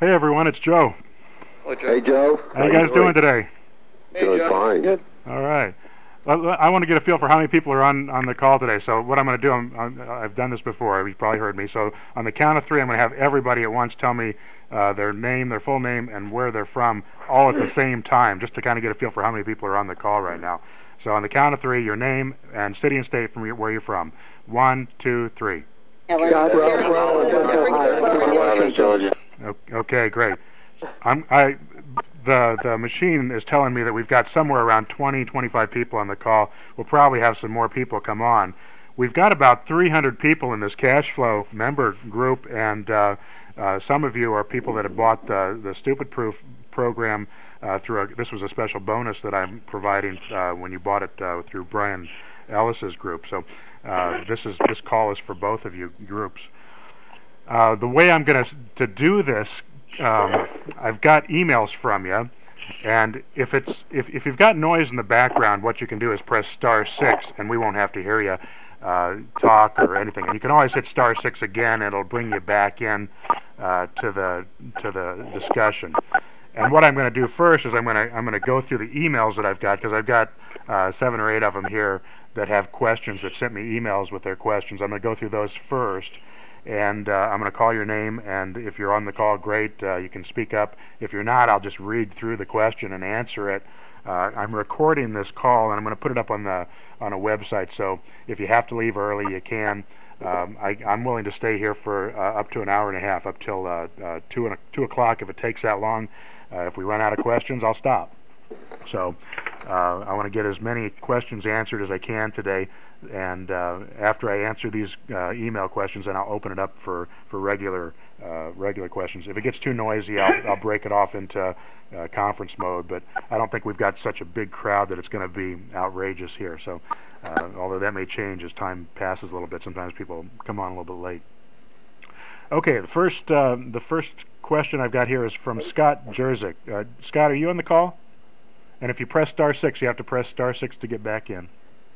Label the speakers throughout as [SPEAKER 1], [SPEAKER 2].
[SPEAKER 1] Hey everyone, it's Joe.
[SPEAKER 2] Hello, Joe.
[SPEAKER 3] Hey, Joe.
[SPEAKER 1] How you guys doing today?
[SPEAKER 2] Hey,
[SPEAKER 3] Doing
[SPEAKER 2] Joe.
[SPEAKER 3] fine.
[SPEAKER 2] Good.
[SPEAKER 1] All right. Well, I want to get a feel for how many people are on the call today. So what I'm going to do, I've done this before. You've probably heard me. So on the count of three, I'm going to have everybody at once tell me their name, their full name, and where they're from, all at the same time, just to kind of get a feel for how many people are on the call right now. So on the count of three, your name and city and state from where you're from. 1, 2, 3.
[SPEAKER 3] Georgia.
[SPEAKER 1] Okay, great. The machine is telling me that we've got somewhere around 20, 25 people on the call. We'll probably have some more people come on. We've got about 300 people in this cash flow member group, and some of you are people that have bought the Stupid Proof program this was a special bonus that I'm providing when you bought it through Brian Ellis's group. So this call is for both of you groups. The way I'm going to do this, I've got emails from you, and if you've got noise in the background, what you can do is press *6, and we won't have to hear you talk or anything. And you can always hit *6 again, and it'll bring you back in to the discussion. And what I'm going to do first is I'm going to go through the emails that I've got, because I've got 7 or 8 of them here that have questions, that sent me emails with their questions. I'm going to go through those first, and I'm going to call your name, and if you're on the call, great, you can speak up. If you're not, I'll just read through the question and answer it. I'm recording this call, and I'm going to put it up on a website, so if you have to leave early, you can. I'm willing to stay here for up to an hour and a half, up till 2 o'clock if it takes that long. If we run out of questions, I'll stop. So I want to get as many questions answered as I can today, and after I answer these email questions, then I'll open it up for regular questions. If it gets too noisy, I'll break it off into conference mode, but I don't think we've got such a big crowd that it's going to be outrageous here. So although that may change as time passes a little bit, sometimes people come on a little bit late. Okay, the first question I've got here is from Scott Jerzik. Scott, are you on the call? And if you press *6, you have to press *6 to get back in.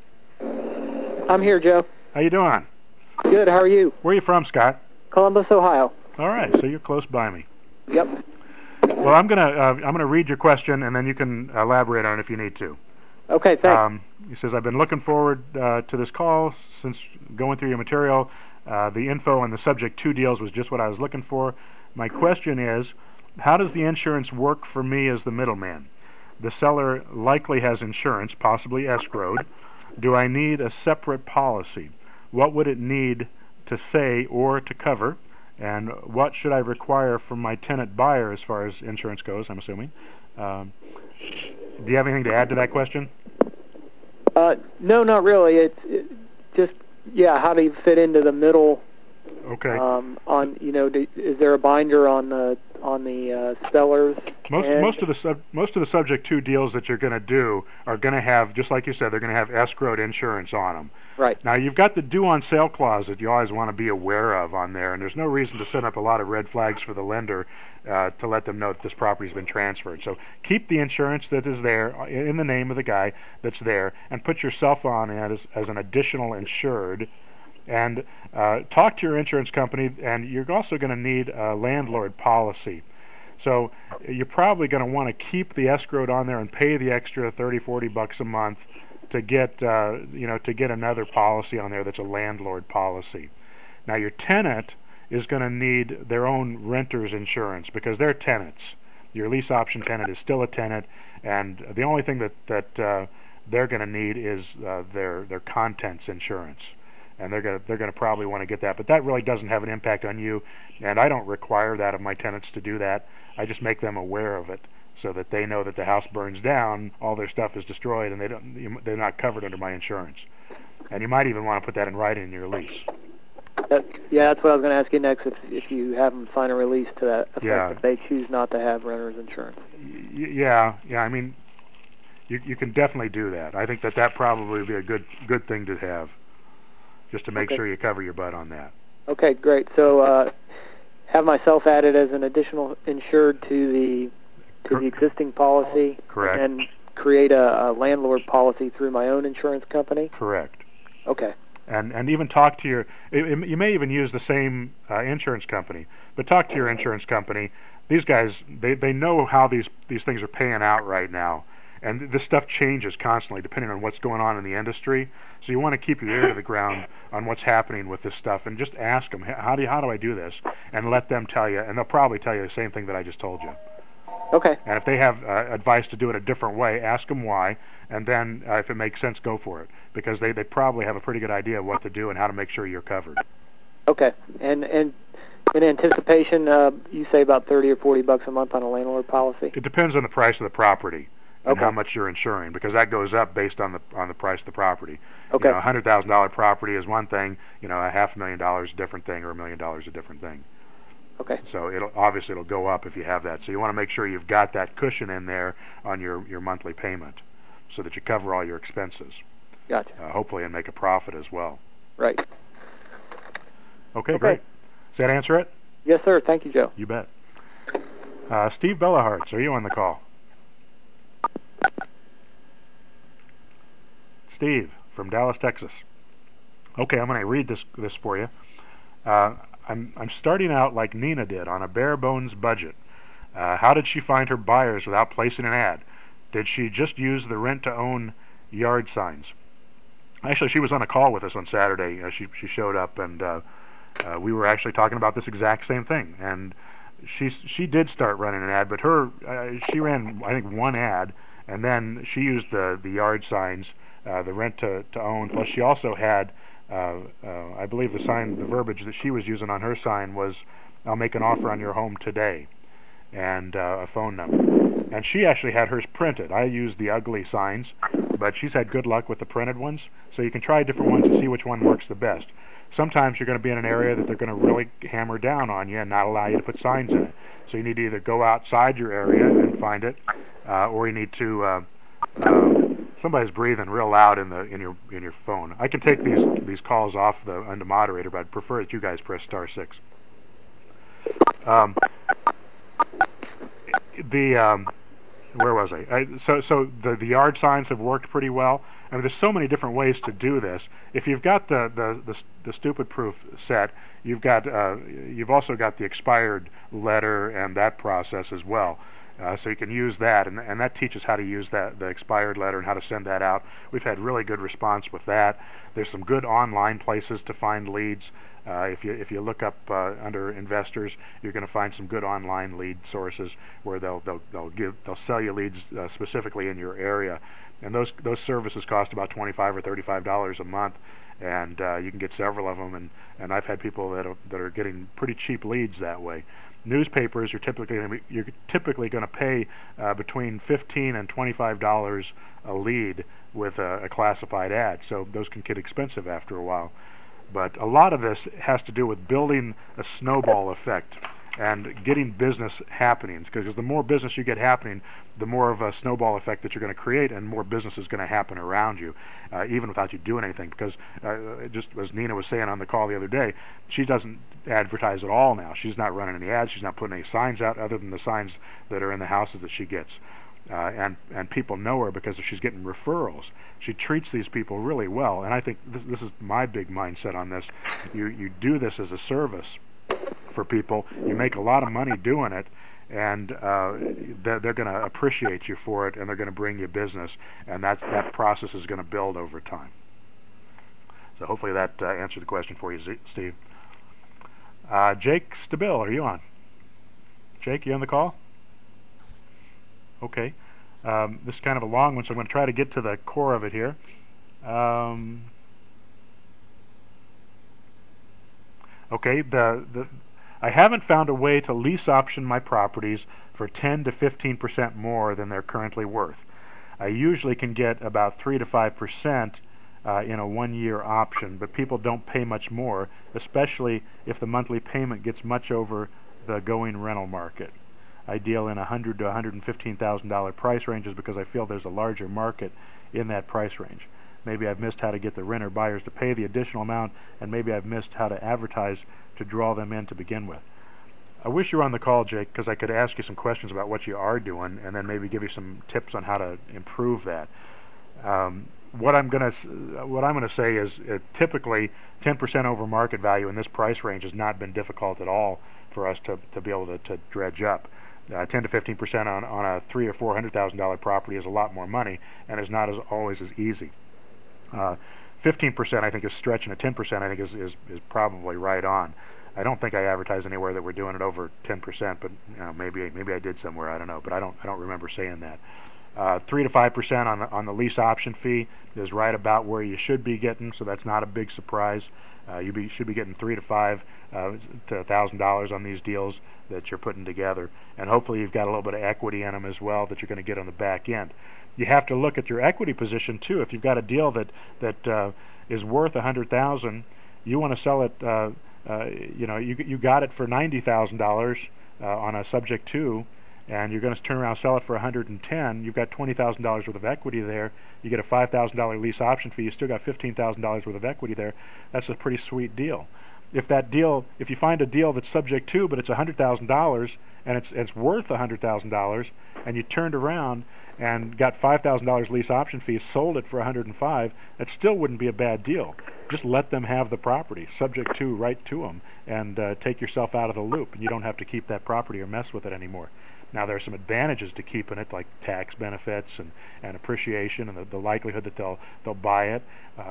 [SPEAKER 4] I'm here, Joe.
[SPEAKER 1] How you doing?
[SPEAKER 4] Good. How are you?
[SPEAKER 1] Where are you from, Scott?
[SPEAKER 4] Columbus, Ohio.
[SPEAKER 1] All right, so you're close by me.
[SPEAKER 4] Yep.
[SPEAKER 1] Well, I'm gonna read your question, and then you can elaborate on it if you need to.
[SPEAKER 4] Okay, thanks.
[SPEAKER 1] He says, I've been looking forward to this call since going through your material. The info on the subject 2 deals was just what I was looking for. My question is, how does the insurance work for me as the middleman? The seller likely has insurance, possibly escrowed. Do I need a separate policy? What would it need to say or to cover? And what should I require from my tenant buyer as far as insurance goes, I'm assuming? Do you have anything to add to that question?
[SPEAKER 4] No, not really. It's just, how do you fit into the middle?
[SPEAKER 1] Okay.
[SPEAKER 4] Is there a binder on the sellers?
[SPEAKER 1] Most of the subject 2 deals that you're going to do are going to have, just like you said, they're going to have escrowed insurance on them.
[SPEAKER 4] Right.
[SPEAKER 1] Now you've got the due on sale clause that you always want to be aware of on there, and there's no reason to set up a lot of red flags for the lender to let them know that this property's been transferred. So keep the insurance that is there in the name of the guy that's there, and put yourself on it as an additional insured. And talk to your insurance company, and you're also going to need a landlord policy. So you're probably going to want to keep the escrowed on there and pay the extra $30-40 a month to get another policy on there that's a landlord policy. Now your tenant is going to need their own renter's insurance because they're tenants. Your lease option tenant is still a tenant, and the only thing that they're going to need is their contents insurance. And they're going to probably want to get that, but that really doesn't have an impact on you, and I don't require that of my tenants to do that. I just make them aware of it so that they know that the house burns down, all their stuff is destroyed, and they're not covered under my insurance. And you might even want to put that in writing in your lease.
[SPEAKER 4] That's what I was going to ask you next. If you have them sign a release to that effect, if they choose not to have renter's insurance.
[SPEAKER 1] Yeah. I mean, you can definitely do that. I think that probably would be a good thing to have, just to make sure you cover your butt on that.
[SPEAKER 4] Okay, great. So have myself added as an additional insured to the existing policy.
[SPEAKER 1] Correct.
[SPEAKER 4] And create a landlord policy through my own insurance company.
[SPEAKER 1] Correct.
[SPEAKER 4] Okay.
[SPEAKER 1] And even talk to you may even use the same insurance company, But talk to your insurance company. These guys, they know how these things are paying out right now, and this stuff changes constantly depending on what's going on in the industry. So you want to keep your ear to the ground on what's happening with this stuff, and just ask them, how do I do this, and let them tell you, and they'll probably tell you the same thing that I just told you.
[SPEAKER 4] Okay.
[SPEAKER 1] And if they have advice to do it a different way, ask them why, and then if it makes sense, go for it, because they probably have a pretty good idea of what to do and how to make sure you're covered.
[SPEAKER 4] Okay. And in anticipation, you say about $30 or $40 a month on a landlord policy?
[SPEAKER 1] It depends on the price of the property and
[SPEAKER 4] Okay.
[SPEAKER 1] how much you're insuring, because that goes up based on the price of the property.
[SPEAKER 4] Okay.
[SPEAKER 1] You know, $100,000 property is one thing. You know, $500,000 is a different thing, or $1 million is a different thing.
[SPEAKER 4] Okay.
[SPEAKER 1] So it'll go up if you have that. So you want to make sure you've got that cushion in there on your monthly payment, so that you cover all your expenses.
[SPEAKER 4] Gotcha.
[SPEAKER 1] Hopefully, and make a profit as well.
[SPEAKER 4] Right.
[SPEAKER 1] Okay, great. Does that answer it?
[SPEAKER 4] Yes, sir. Thank you, Joe.
[SPEAKER 1] You bet. Steve Bellahartz, are you on the call? Steve from Dallas, Texas. Okay, I'm going to read this for you. I'm starting out like Nina did, on a bare bones budget. How did she find her buyers without placing an ad? Did she just use the rent-to-own yard signs? Actually, she was on a call with us on Saturday. She showed up, and we were actually talking about this exact same thing. And she did start running an ad, but she ran, I think, one ad, and then she used the yard signs, the rent-to-own. Plus, she also had, I believe, the verbiage that she was using on her sign was, "I'll make an offer on your home today," and a phone number. And she actually had hers printed. I used the ugly signs, but she's had good luck with the printed ones. So you can try different ones to see which one works the best. Sometimes you're going to be in an area that they're going to really hammer down on you and not allow you to put signs in it. So you need to either go outside your area and find it, or you need to. Somebody's breathing real loud in your phone. I can take these calls off on the moderator, but I'd prefer that you guys press *6. Where was I? So the yard signs have worked pretty well. I mean, there's so many different ways to do this. If you've got the stupid proof set, you've also got the expired letter and that process as well. So you can use that, and that teaches how to use the expired letter and how to send that out. We've had really good response with that. There's some good online places to find leads. If you look up under investors, you're going to find some good online lead sources where they'll sell you leads specifically in your area, and those services cost about $25 or $35 a month, and you can get several of them. And I've had people that are getting pretty cheap leads that way. Newspapers, you're typically going to pay between $15 and $25 a lead with a classified ad, so those can get expensive after a while. But a lot of this has to do with building a snowball effect and getting business happening, because the more business you get happening, the more of a snowball effect that you're going to create, and more business is going to happen around you, even without you doing anything. Because just as Nina was saying on the call the other day, she doesn't advertise at all now. She's not running any ads. She's not putting any signs out other than the signs that are in the houses that she gets. And people know her because she's getting referrals. She treats these people really well, and I think this is my big mindset on this. You do this as a service for people. You make a lot of money doing it, and they're going to appreciate you for it, and they're going to bring you business, and that process is going to build over time. So hopefully that answered the question for you, Steve. Jake Stabil, are you on? Jake, you on the call? Okay. This is kind of a long one, so I'm going to try to get to the core of it here. Okay, I haven't found a way to lease option my properties for 10 to 15% more than they're currently worth. I usually can get about 3 to 5% in a one-year option, but people don't pay much more, especially if the monthly payment gets much over the going rental market. I deal in $100,000 to $115,000 price ranges because I feel there's a larger market in that price range. Maybe I've missed how to get the renter buyers to pay the additional amount, and maybe I've missed how to advertise to draw them in to begin with. I wish you were on the call, Jake, because I could ask you some questions about what you are doing, and then maybe give you some tips on how to improve that. What I'm going to say is typically 10% over market value in this price range has not been difficult at all for us to be able to dredge up. 10 to 15% on a $300,000 or $400,000 property is a lot more money, and is not always as easy. 15% I think is stretching. 10% I think is probably right on. I don't think I advertised anywhere that we're doing it over 10%, but maybe I did somewhere. I don't know, but I don't remember saying that. 3 to 5% on the lease option fee is right about where you should be getting, so that's not a big surprise. You should be getting $3 to $5 to $1,000 on these deals that you're putting together, and hopefully you've got a little bit of equity in them as well that you're going to get on the back end. You have to look at your equity position too. If you've got a deal that is worth $100,000, you want to sell it. You got it for $90,000 on a subject to, and you're going to turn around and sell it for $110,000. You've got $20,000 worth of equity there. You get a $5,000 lease option fee. You still got $15,000 worth of equity there. That's a pretty sweet deal. If you find a deal that's subject to, but it's $100,000 and it's worth $100,000, and you turned around and got $5,000 lease option fees, sold it for $105,000, that still wouldn't be a bad deal. Just let them have the property, subject to, right to them, and take yourself out of the loop, and you don't have to keep that property or mess with it anymore. Now, there are some advantages to keeping it, like tax benefits and appreciation, and the likelihood that they'll buy it.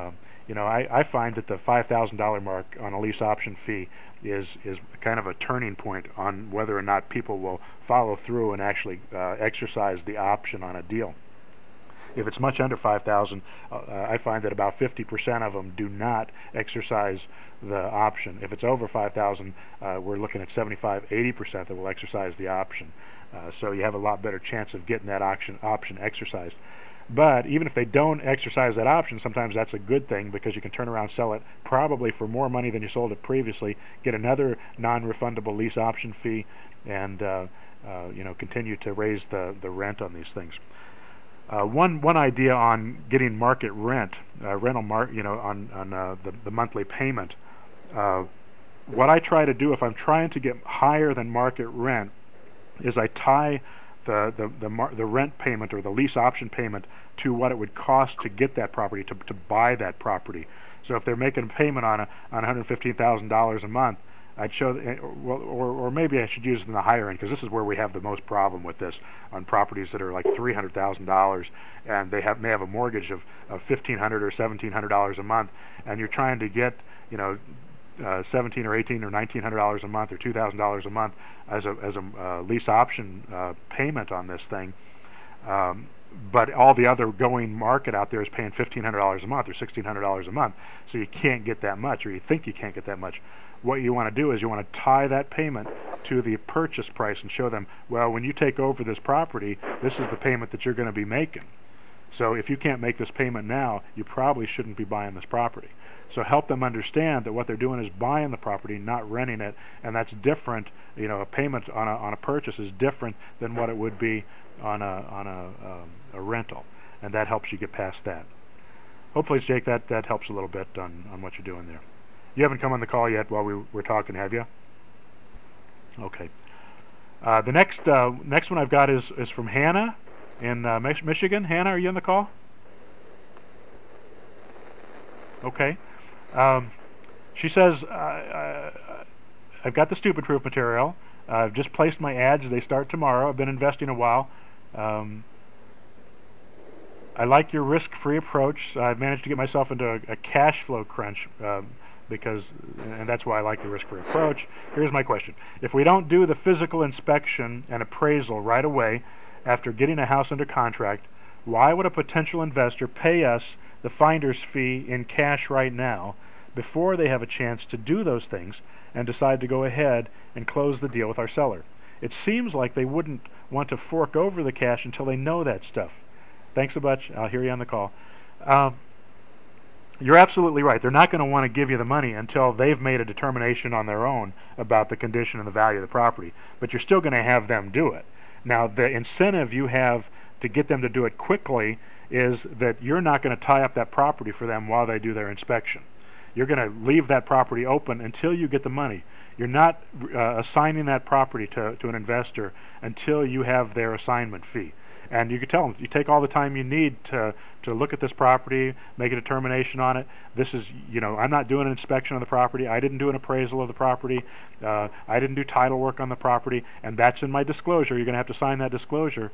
[SPEAKER 1] I find that the $5,000 mark on a lease option fee is kind of a turning point on whether or not people will follow through and actually exercise the option on a deal. If it's much under $5,000, I find that about 50% of them do not exercise the option. If it's over $5,000, we're looking at 75-80% that will exercise the option. So you have a lot better chance of getting that option exercised. But even if they don't exercise that option, sometimes that's a good thing, because you can turn around and sell it probably for more money than you sold it previously, get another non-refundable lease option fee, and continue to raise the rent on these things. One idea on getting market rent, on the monthly payment. What I try to do if I'm trying to get higher than market rent is I tie the rent payment or the lease option payment to what it would cost to get that property, to buy that property. So if they're making a payment on $115,000 a month, I'd show, or maybe I should use it in the higher end, because this is where we have the most problem with this, on properties that are like $300,000, and they may have a mortgage of $1,500 or $1,700 a month, and you're trying to get $1,700 or $1,800 or $1,900 a month or $2,000 a month as a lease option payment on this thing. But all the other going market out there is paying $1,500 a month or $1,600 a month, so you can't get that much, or you think you can't get that much. What you want to do is you want to tie that payment to the purchase price and show them, well, when you take over this property, this is the payment that you're going to be making. So if you can't make this payment now, you probably shouldn't be buying this property. So help them understand that what they're doing is buying the property, not renting it, and that's different. A payment on a purchase is different than what it would be on a rental, and that helps you get past that. Hopefully, Jake, that helps a little bit on what you're doing there. You haven't come on the call yet while we were talking, have you? Okay. The next one I've got is from Hannah in Michigan. Hannah, are you on the call? Okay. She says, I've got the Stupid Proof material. I've just placed my ads. They start tomorrow. I've been investing a while. I like your risk-free approach. I've managed to get myself into a cash flow crunch, and that's why I like the risk-free approach. Here's my question. If we don't do the physical inspection and appraisal right away after getting a house under contract, why would a potential investor pay us the finder's fee in cash right now before they have a chance to do those things and decide to go ahead and close the deal with our seller? It seems like they wouldn't want to fork over the cash until they know that stuff. Thanks a bunch. I'll hear you on the call. You're absolutely right. They're not going to want to give you the money until they've made a determination on their own about the condition and the value of the property. But you're still going to have them do it. Now, the incentive you have to get them to do it quickly is that you're not going to tie up that property for them while they do their inspection. You're going to leave that property open until you get the money. You're not assigning that property to an investor until you have their assignment fee. And you can tell them, you take all the time you need to look at this property, make a determination on it. This is, I'm not doing an inspection of the property. I didn't do an appraisal of the property. I didn't do title work on the property, and that's in my disclosure. You're going to have to sign that disclosure,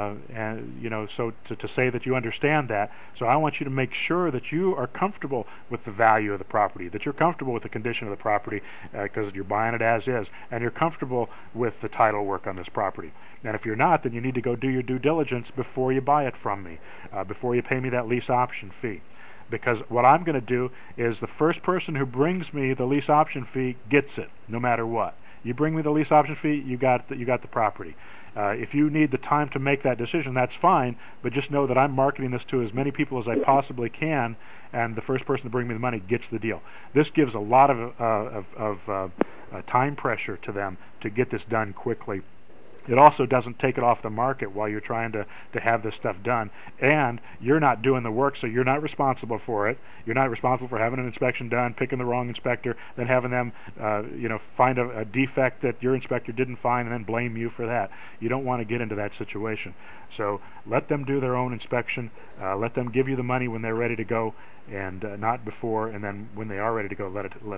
[SPEAKER 1] so to say that you understand that. So I want you to make sure that you are comfortable with the value of the property, that you're comfortable with the condition of the property, because you're buying it as is, and you're comfortable with the title work on this property. And if you're not, then you need to go do your due diligence before you buy it from me, before you pay me that lease option fee. Because what I'm going to do is the first person who brings me the lease option fee gets it, no matter what. You bring me the lease option fee, you got the property. If you need the time to make that decision, that's fine, but just know that I'm marketing this to as many people as I possibly can, and the first person to bring me the money gets the deal. This gives a lot of time pressure to them to get this done quickly. It also doesn't take it off the market while you're trying to have this stuff done. And you're not doing the work, so you're not responsible for it. You're not responsible for having an inspection done, picking the wrong inspector, then having them find a defect that your inspector didn't find and then blame you for that. You don't want to get into that situation. So let them do their own inspection. Let them give you the money when they're ready to go, and not before. And then when they are ready to go,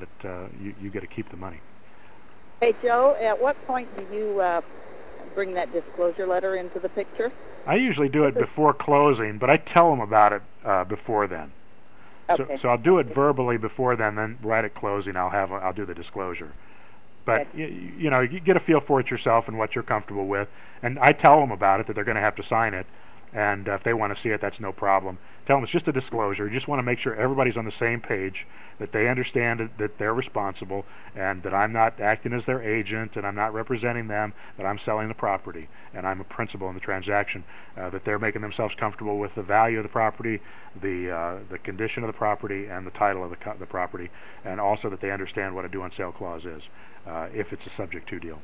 [SPEAKER 1] you get to keep the money.
[SPEAKER 2] Hey, Joe, at what point do you bring that disclosure letter into the picture?
[SPEAKER 1] I usually do it before closing, but I tell them about it before then.
[SPEAKER 2] Okay.
[SPEAKER 1] So I'll do it verbally before then right at closing I'll do the disclosure. But
[SPEAKER 2] okay.
[SPEAKER 1] You get a feel for it yourself and what you're comfortable with, and I tell them about it, that they're going to have to sign it, and if they want to see it, that's no problem. Tell them it's just a disclosure. You just want to make sure everybody's on the same page, that they understand that they're responsible, and that I'm not acting as their agent, and I'm not representing them, that I'm selling the property, and I'm a principal in the transaction, that they're making themselves comfortable with the value of the property, the condition of the property, and the title of the property, and also that they understand what a due on sale clause is, if it's a subject to deal.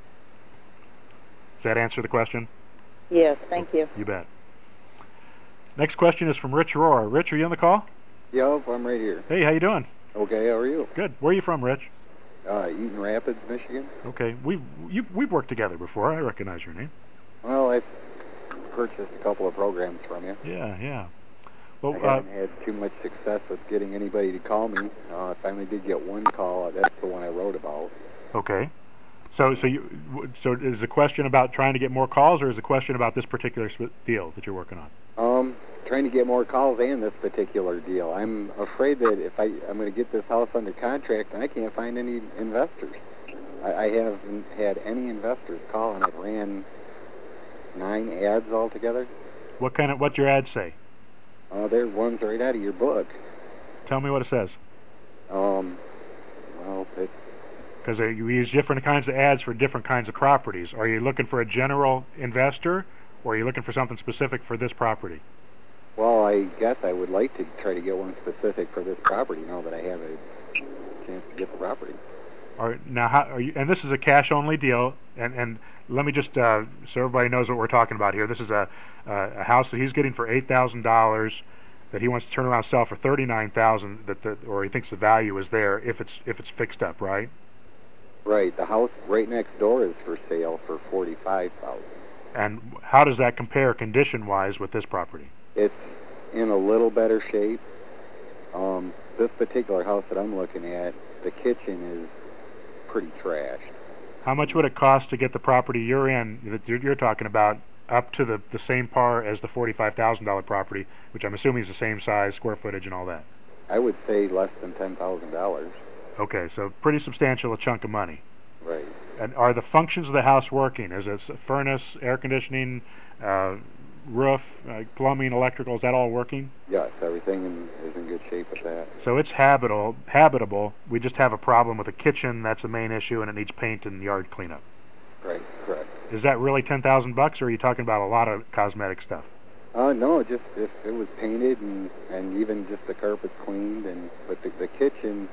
[SPEAKER 1] Does that answer the question?
[SPEAKER 2] Yes, thank you.
[SPEAKER 1] You bet. Next question is from Rich Rohr. Rich, are you on the call?
[SPEAKER 5] Yep, I'm right here.
[SPEAKER 1] Hey, how you doing?
[SPEAKER 5] Okay, how are you?
[SPEAKER 1] Good. Where are you from, Rich?
[SPEAKER 5] Eaton Rapids, Michigan.
[SPEAKER 1] Okay, we've worked together before. I recognize your name.
[SPEAKER 5] Well, I've purchased a couple of programs from you.
[SPEAKER 1] Yeah. Well,
[SPEAKER 5] I haven't had too much success with getting anybody to call me. I finally did get one call. That's the one I wrote about.
[SPEAKER 1] Okay. So is the question about trying to get more calls, or is the question about this particular deal that you're working on?
[SPEAKER 5] Trying to get more calls and this particular deal. I'm afraid that if I'm going to get this house under contract, and I can't find any investors. I haven't had any investors call, and I've ran 9 ads altogether.
[SPEAKER 1] What's your ad say?
[SPEAKER 5] They're ones right out of your book.
[SPEAKER 1] Tell me what it says.
[SPEAKER 5] Well,
[SPEAKER 1] because we use different kinds of ads for different kinds of properties. Are you looking for a general investor, or are you looking for something specific for this property?
[SPEAKER 5] Well, I guess I would like to try to get one specific for this property now that I have a chance to get the property.
[SPEAKER 1] All right, now, how are you? And this is a cash-only deal. And let me just so everybody knows what we're talking about here. This is a house that he's getting for $8,000 that he wants to turn around and sell for $39,000. Or he thinks the value is there if it's fixed up, right?
[SPEAKER 5] Right. The house right next door is for sale for $45,000.
[SPEAKER 1] And how does that compare condition-wise with this property?
[SPEAKER 5] It's in a little better shape. This particular house that I'm looking at, the kitchen is pretty trashed.
[SPEAKER 1] How much would it cost to get the property you're talking about up to the same par as the $45,000 property, which I'm assuming is the same size, square footage, and all that?
[SPEAKER 5] I would say less than $10,000.
[SPEAKER 1] Okay, so pretty substantial a chunk of money.
[SPEAKER 5] Right.
[SPEAKER 1] And are the functions of the house working? Is it furnace, air conditioning, roof, plumbing, electrical? Is that all working?
[SPEAKER 5] Yes, everything is in good shape with that.
[SPEAKER 1] So it's habitable. We just have a problem with the kitchen. That's the main issue, and it needs paint and yard cleanup.
[SPEAKER 5] Right, correct.
[SPEAKER 1] Is that really $10,000, or are you talking about a lot of cosmetic stuff?
[SPEAKER 5] No, just if it was painted and even just the carpets cleaned, but the kitchen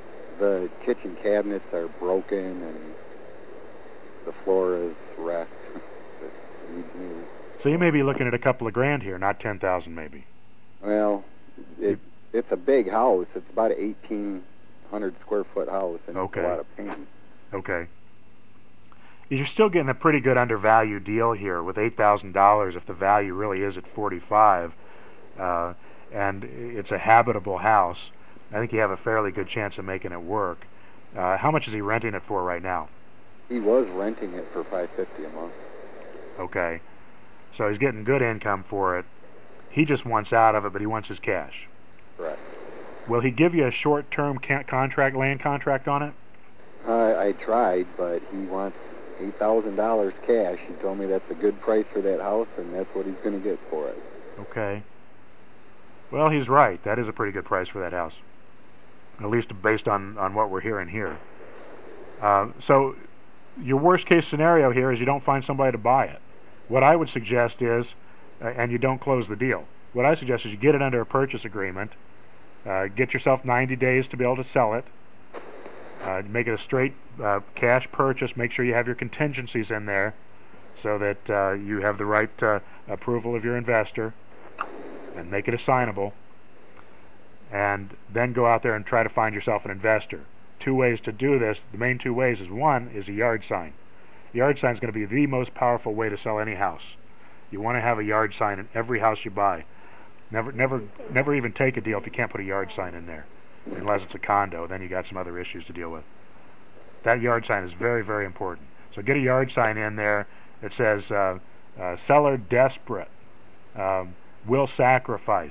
[SPEAKER 5] cabinets are broken and the floor is wrecked. It needs new.
[SPEAKER 1] So you may be looking at a couple of grand here, not $10,000 maybe.
[SPEAKER 5] Well, it's a big house. It's about an 1,800 square foot house, and
[SPEAKER 1] okay.
[SPEAKER 5] It's a lot of paint.
[SPEAKER 1] Okay. you're still getting a pretty good undervalued deal here with $8,000 if the value really is at 45, and it's a habitable house. I think you have a fairly good chance of making it work. How much is he renting it for right now?
[SPEAKER 5] He was renting it for $550 a month.
[SPEAKER 1] Okay, so he's getting good income for it. He just wants out of it, but he wants his cash.
[SPEAKER 5] Correct.
[SPEAKER 1] Will he give you a short-term contract, land contract on it?
[SPEAKER 5] I tried, but he wants $8,000 cash. He told me that's a good price for that house, and that's what he's going to get for it.
[SPEAKER 1] Okay. Well, he's right. That is a pretty good price for that house, at least based on what we're hearing here. So your worst-case scenario here is you don't find somebody to buy it. What I would suggest is, and you don't close the deal, what I suggest is you get it under a purchase agreement, get yourself 90 days to be able to sell it, make it a straight cash purchase, make sure you have your contingencies in there so that you have the right approval of your investor, and make it assignable, and then go out there and try to find yourself an investor. Two ways to do this. The main two ways is, one is a yard sign. The yard sign is going to be the most powerful way to sell any house. You want to have a yard sign in every house you buy. Never even take a deal if you can't put a yard sign in there, unless it's a condo. Then you got some other issues to deal with. That yard sign is very, very important. So get a yard sign in there that says seller desperate, will sacrifice,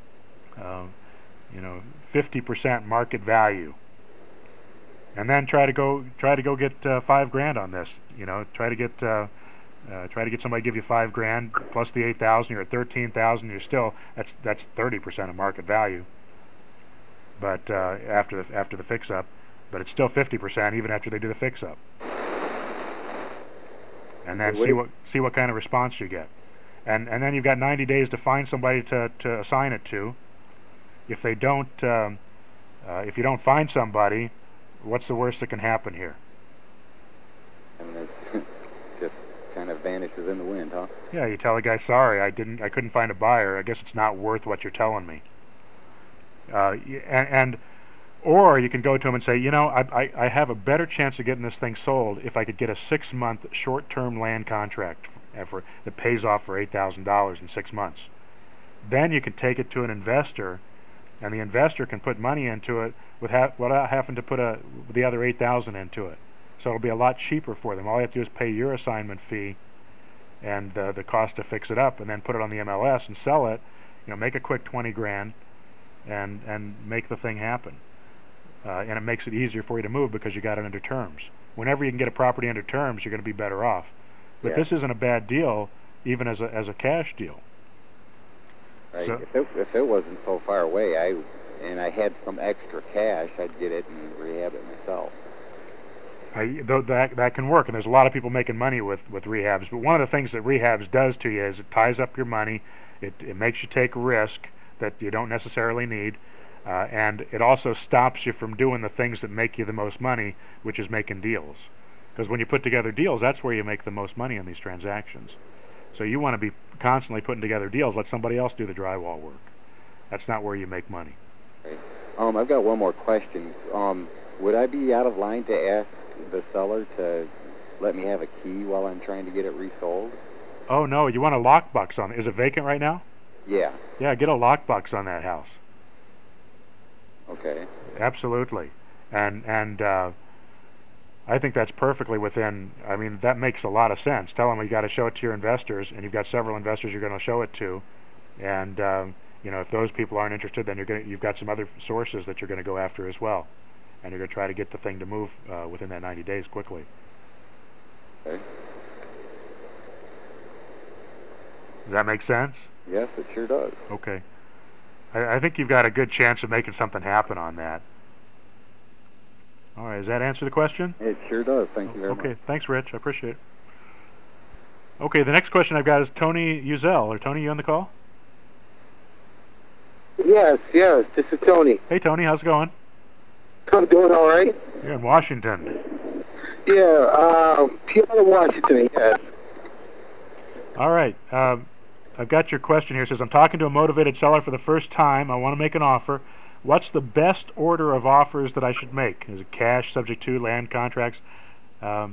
[SPEAKER 1] 50% market value, and then try to go get $5,000 on this. Try to get somebody to give you $5,000 plus the $8,000. You're at $13,000. You're still that's 30% of market value. But after the fix up, but it's still 50% even after they do the fix up. And then see what kind of response you get. And then you've got 90 days to find somebody to assign it to. If they don't, if you don't find somebody, what's the worst that can happen here?
[SPEAKER 5] And it just kind of vanishes in the wind, huh?
[SPEAKER 1] Yeah, you tell the guy, sorry, I couldn't find a buyer. I guess it's not worth what you're telling me. Or you can go to him and say, I have a better chance of getting this thing sold if I could get a 6-month short-term land contract that pays off for $8,000 in 6 months. Then you can take it to an investor, and the investor can put money into it without having to put the other $8,000 into it. So it'll be a lot cheaper for them. All you have to do is pay your assignment fee and the cost to fix it up, and then put it on the MLS and sell it. Make a quick $20,000 and make the thing happen. And it makes it easier for you to move because you got it under terms. Whenever you can get a property under terms, you're going to be better off. But this isn't a bad deal, even as a cash deal.
[SPEAKER 5] Right. So, if it wasn't so far away, and I had some extra cash, I'd get it and rehab it myself.
[SPEAKER 1] That can work, and there's a lot of people making money with rehabs. But one of the things that rehabs does to you is it ties up your money. It makes you take risk that you don't necessarily need. And it also stops you from doing the things that make you the most money, which is making deals. Because when you put together deals, that's where you make the most money in these transactions. So you want to be constantly putting together deals. Let somebody else do the drywall work. That's not where you make money.
[SPEAKER 5] Right. I've got one more question. Would I be out of line to ask the seller to let me have a key while I'm trying to get it resold?
[SPEAKER 1] Oh, no. You want a lockbox on it. Is it vacant right now?
[SPEAKER 5] Yeah.
[SPEAKER 1] Yeah, get a lockbox on that house.
[SPEAKER 5] Okay.
[SPEAKER 1] Absolutely. And I think that's perfectly within, that makes a lot of sense. Tell them you got to show it to your investors, and you've got several investors you're going to show it to. And, if those people aren't interested, then you've got some other sources that you're going to go after as well. And you're going to try to get the thing to move within that 90 days quickly.
[SPEAKER 5] Okay.
[SPEAKER 1] Does that make sense?
[SPEAKER 5] Yes, it sure does.
[SPEAKER 1] Okay. I think you've got a good chance of making something happen on that. All right, does that answer the question?
[SPEAKER 5] It sure does. Thank you very much.
[SPEAKER 1] Okay, thanks, Rich. I appreciate it. Okay, the next question I've got is Tony Uzel. Tony, you on the call?
[SPEAKER 6] Yes, this is Tony.
[SPEAKER 1] Hey, Tony, how's it going?
[SPEAKER 6] I'm doing all right.
[SPEAKER 1] You're in Washington.
[SPEAKER 6] Yeah, Peoria, Washington, yes.
[SPEAKER 1] All right. I've got your question here. It says, I'm talking to a motivated seller for the first time. I want to make an offer. What's the best order of offers that I should make? Is it cash, subject to, land contracts?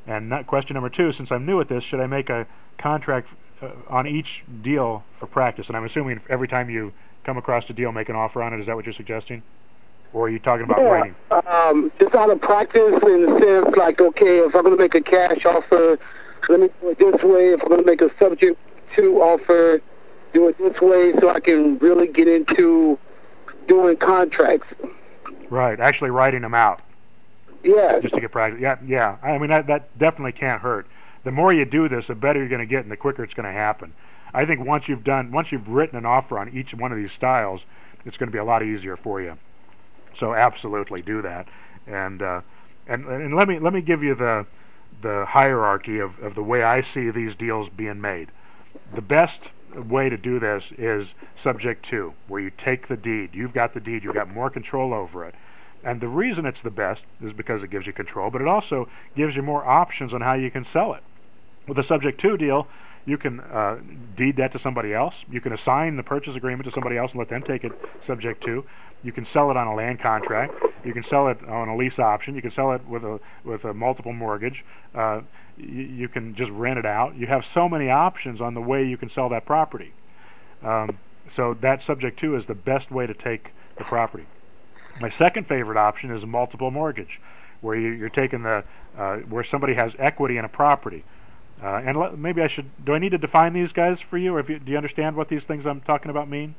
[SPEAKER 1] And question number 2, since I'm new at this, should I make a contract on each deal for practice? And I'm assuming every time you come across a deal, make an offer on it. Is that what you're suggesting? Or are you talking about writing?
[SPEAKER 6] Just out of practice, in the sense, like, okay, if I'm going to make a cash offer, let me do it this way. If I'm going to make a subject to offer, do it this way, so I can really get into doing contracts.
[SPEAKER 1] Right, actually writing them out.
[SPEAKER 6] Yeah.
[SPEAKER 1] Just to get practice. Yeah. I mean, that definitely can't hurt. The more you do this, the better you're going to get, and the quicker it's going to happen. I think once you've written an offer on each one of these styles, it's going to be a lot easier for you. So absolutely do that. And let me give you the hierarchy of the way I see these deals being made. The best way to do this is subject to, where you take the deed. You've got the deed. You've got more control over it. And the reason it's the best is because it gives you control, but it also gives you more options on how you can sell it. With a subject to deal, you can deed that to somebody else. You can assign the purchase agreement to somebody else and let them take it subject to. You can sell it on a land contract. You can sell it on a lease option. You can sell it with a multiple mortgage. You can just rent it out. You have so many options on the way you can sell that property. So that subject to is the best way to take the property. My second favorite option is a multiple mortgage, where you're taking where somebody has equity in a property. Maybe do I need to define these guys for you, or do you understand what these things I'm talking about mean?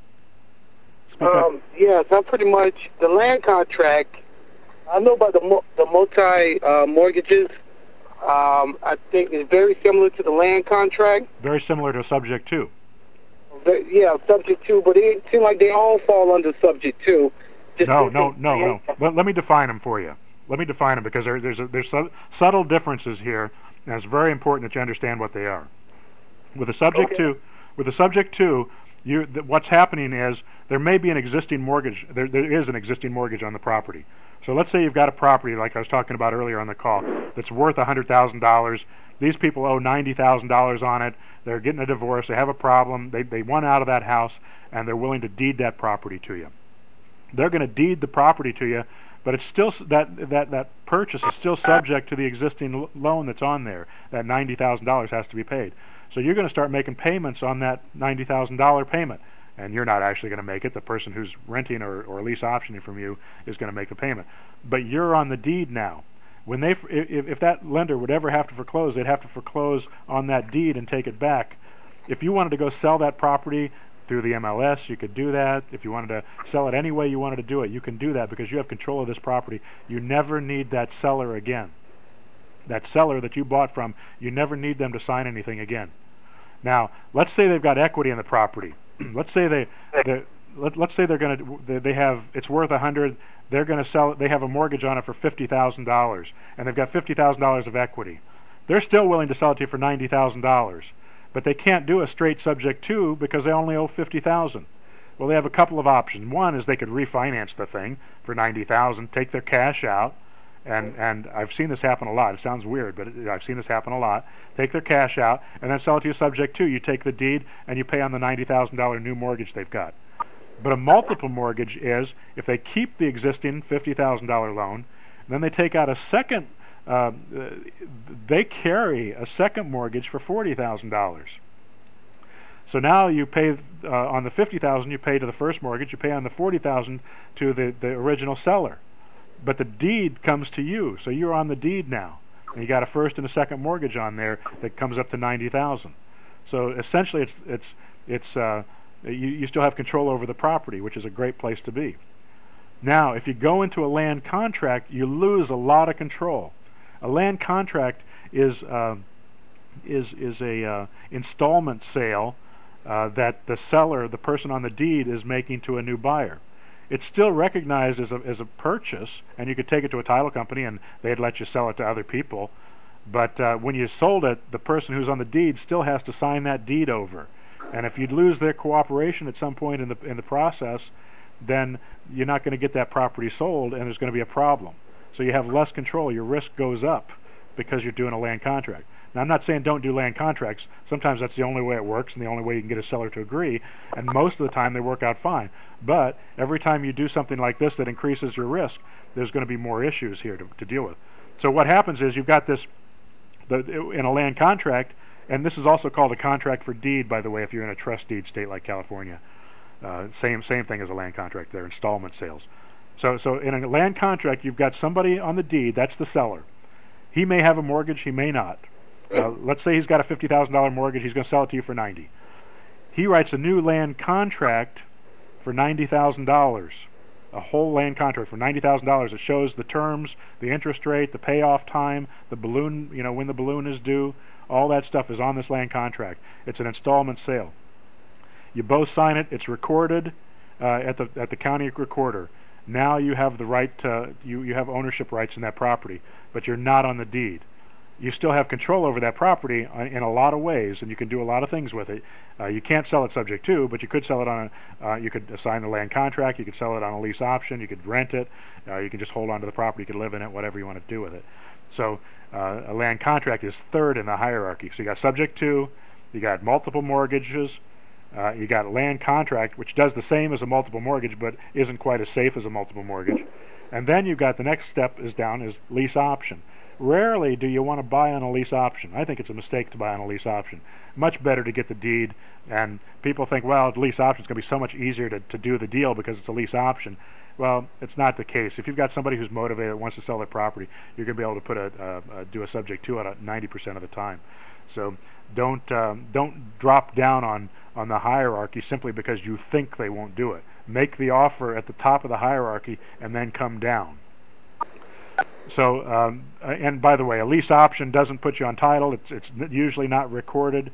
[SPEAKER 6] Yes, I'm pretty much the land contract. I know about the multi mortgages. I think it's very similar to the land contract.
[SPEAKER 1] Very similar to subject to.
[SPEAKER 6] Yeah, subject to, but it seems like they all fall under subject to.
[SPEAKER 1] No. Let me define them for you. Let me define them, because there's subtle differences here, and it's very important that you understand what they are. With a subject to, what's happening is there may be an existing mortgage. There is an existing mortgage on the property. So let's say you've got a property, like I was talking about earlier on the call, that's worth $100,000. These people owe $90,000 on it. They're getting a divorce. They have a problem. They want out of that house, and they're willing to deed that property to you. They're going to deed the property to you, but it's still that purchase is still subject to the existing loan that's on there. That $90,000 has to be paid. So you're going to start making payments on that $90,000 payment, and you're not actually going to make it. The person who's renting or lease optioning from you is going to make the payment. But you're on the deed now. When if that lender would ever have to foreclose, they'd have to foreclose on that deed and take it back. If you wanted to go sell that property through the MLS, you could do that. If you wanted to sell it any way you wanted to do it, you can do that, because you have control of this property. You never need that seller again. That seller that you bought from, you never need them to sign anything again. Now, let's say they've got equity in the property. Let's say let's say they have, it's worth $100,000. They're going to sell it. They have a mortgage on it for $50,000, and they've got $50,000 of equity. They're still willing to sell it to you for $90,000. But they can't do a straight subject to, because they only owe $50,000. Well, they have a couple of options. One is they could refinance the thing for $90,000, take their cash out, and I've seen this happen a lot. It sounds weird, but I've seen this happen a lot. Take their cash out and then sell it to you subject to. You take the deed and you pay on the $90,000 new mortgage they've got. But a multiple mortgage is if they keep the existing $50,000 loan, then they take out a second. They carry a second mortgage for $40,000. So now you pay on the $50,000 you pay to the first mortgage, you pay on the $40,000 to the original seller, but the deed comes to you, so you're on the deed now, and you got a first and a second mortgage on there that comes up to $90,000. So essentially, you still have control over the property, which is a great place to be. Now, if you go into a land contract, you lose a lot of control. A land contract is a installment sale that the seller, the person on the deed, is making to a new buyer. It's still recognized as a purchase, and you could take it to a title company and they'd let you sell it to other people. But when you sold it, the person who's on the deed still has to sign that deed over. And if you lose their cooperation at some point in the process, then you're not going to get that property sold, and there's going to be a problem. So you have less control. Your risk goes up because you're doing a land contract. Now, I'm not saying don't do land contracts. Sometimes that's the only way it works and the only way you can get a seller to agree, and most of the time they work out fine. But every time you do something like this that increases your risk, there's going to be more issues here to deal with. So what happens is you've got this In a land contract, and this is also called a contract for deed, by the way, if you're in a trust deed state like California. Same thing as a land contract. They're installment sales. So in a land contract, you've got somebody on the deed. That's the seller. He may have a mortgage. He may not. Let's say he's got a $50,000 mortgage. He's going to sell it to you for $90,000. He writes a new land contract for $90,000. A whole land contract for $90,000. It shows the terms, the interest rate, the payoff time, the balloon, when the balloon is due. All that stuff is on this land contract. It's an installment sale. You both sign it. It's recorded at the county recorder. Now you have the right to you have ownership rights in that property, but you're not on the deed. You still have control over that property in a lot of ways, and you can do a lot of things with it. You can't sell it subject to, but you could sell it on you could assign the land contract. You could sell it on a lease option. You could rent it. You can just hold on to the property. You could live in it. Whatever you want to do with it. So a land contract is third in the hierarchy. So you got subject to, you got multiple mortgages. You got a land contract, which does the same as a multiple mortgage, but isn't quite as safe as a multiple mortgage. And then you've got the next step is lease option. Rarely do you want to buy on a lease option. I think it's a mistake to buy on a lease option. Much better to get the deed. And people think, well, the lease option is going to be so much easier to do the deal because it's a lease option. Well, it's not the case. If you've got somebody who's motivated, wants to sell their property, you're going to be able to do a subject to it 90% of the time. So don't drop down on the hierarchy simply because you think they won't do it. Make the offer at the top of the hierarchy and then come down. So, and by the way, a lease option doesn't put you on title. It's usually not recorded.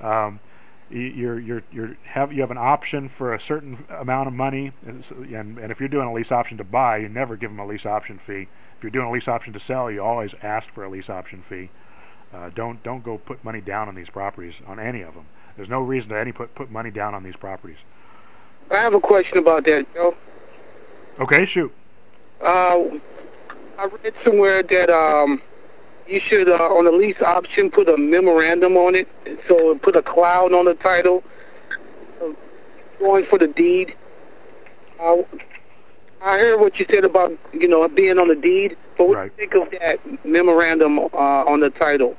[SPEAKER 1] You have an option for a certain amount of money, and if you're doing a lease option to buy, you never give them a lease option fee. If you're doing a lease option to sell, you always ask for a lease option fee. Don't go put money down on these properties, on any of them. There's no reason to put money down on these properties.
[SPEAKER 6] I have a question about that, Joe.
[SPEAKER 1] Okay, shoot.
[SPEAKER 6] I read somewhere that you should, on the lease option, put a memorandum on it, so put a cloud on the title, going for the deed. I heard what you said about, being on the deed, but what do you think of that memorandum on the title?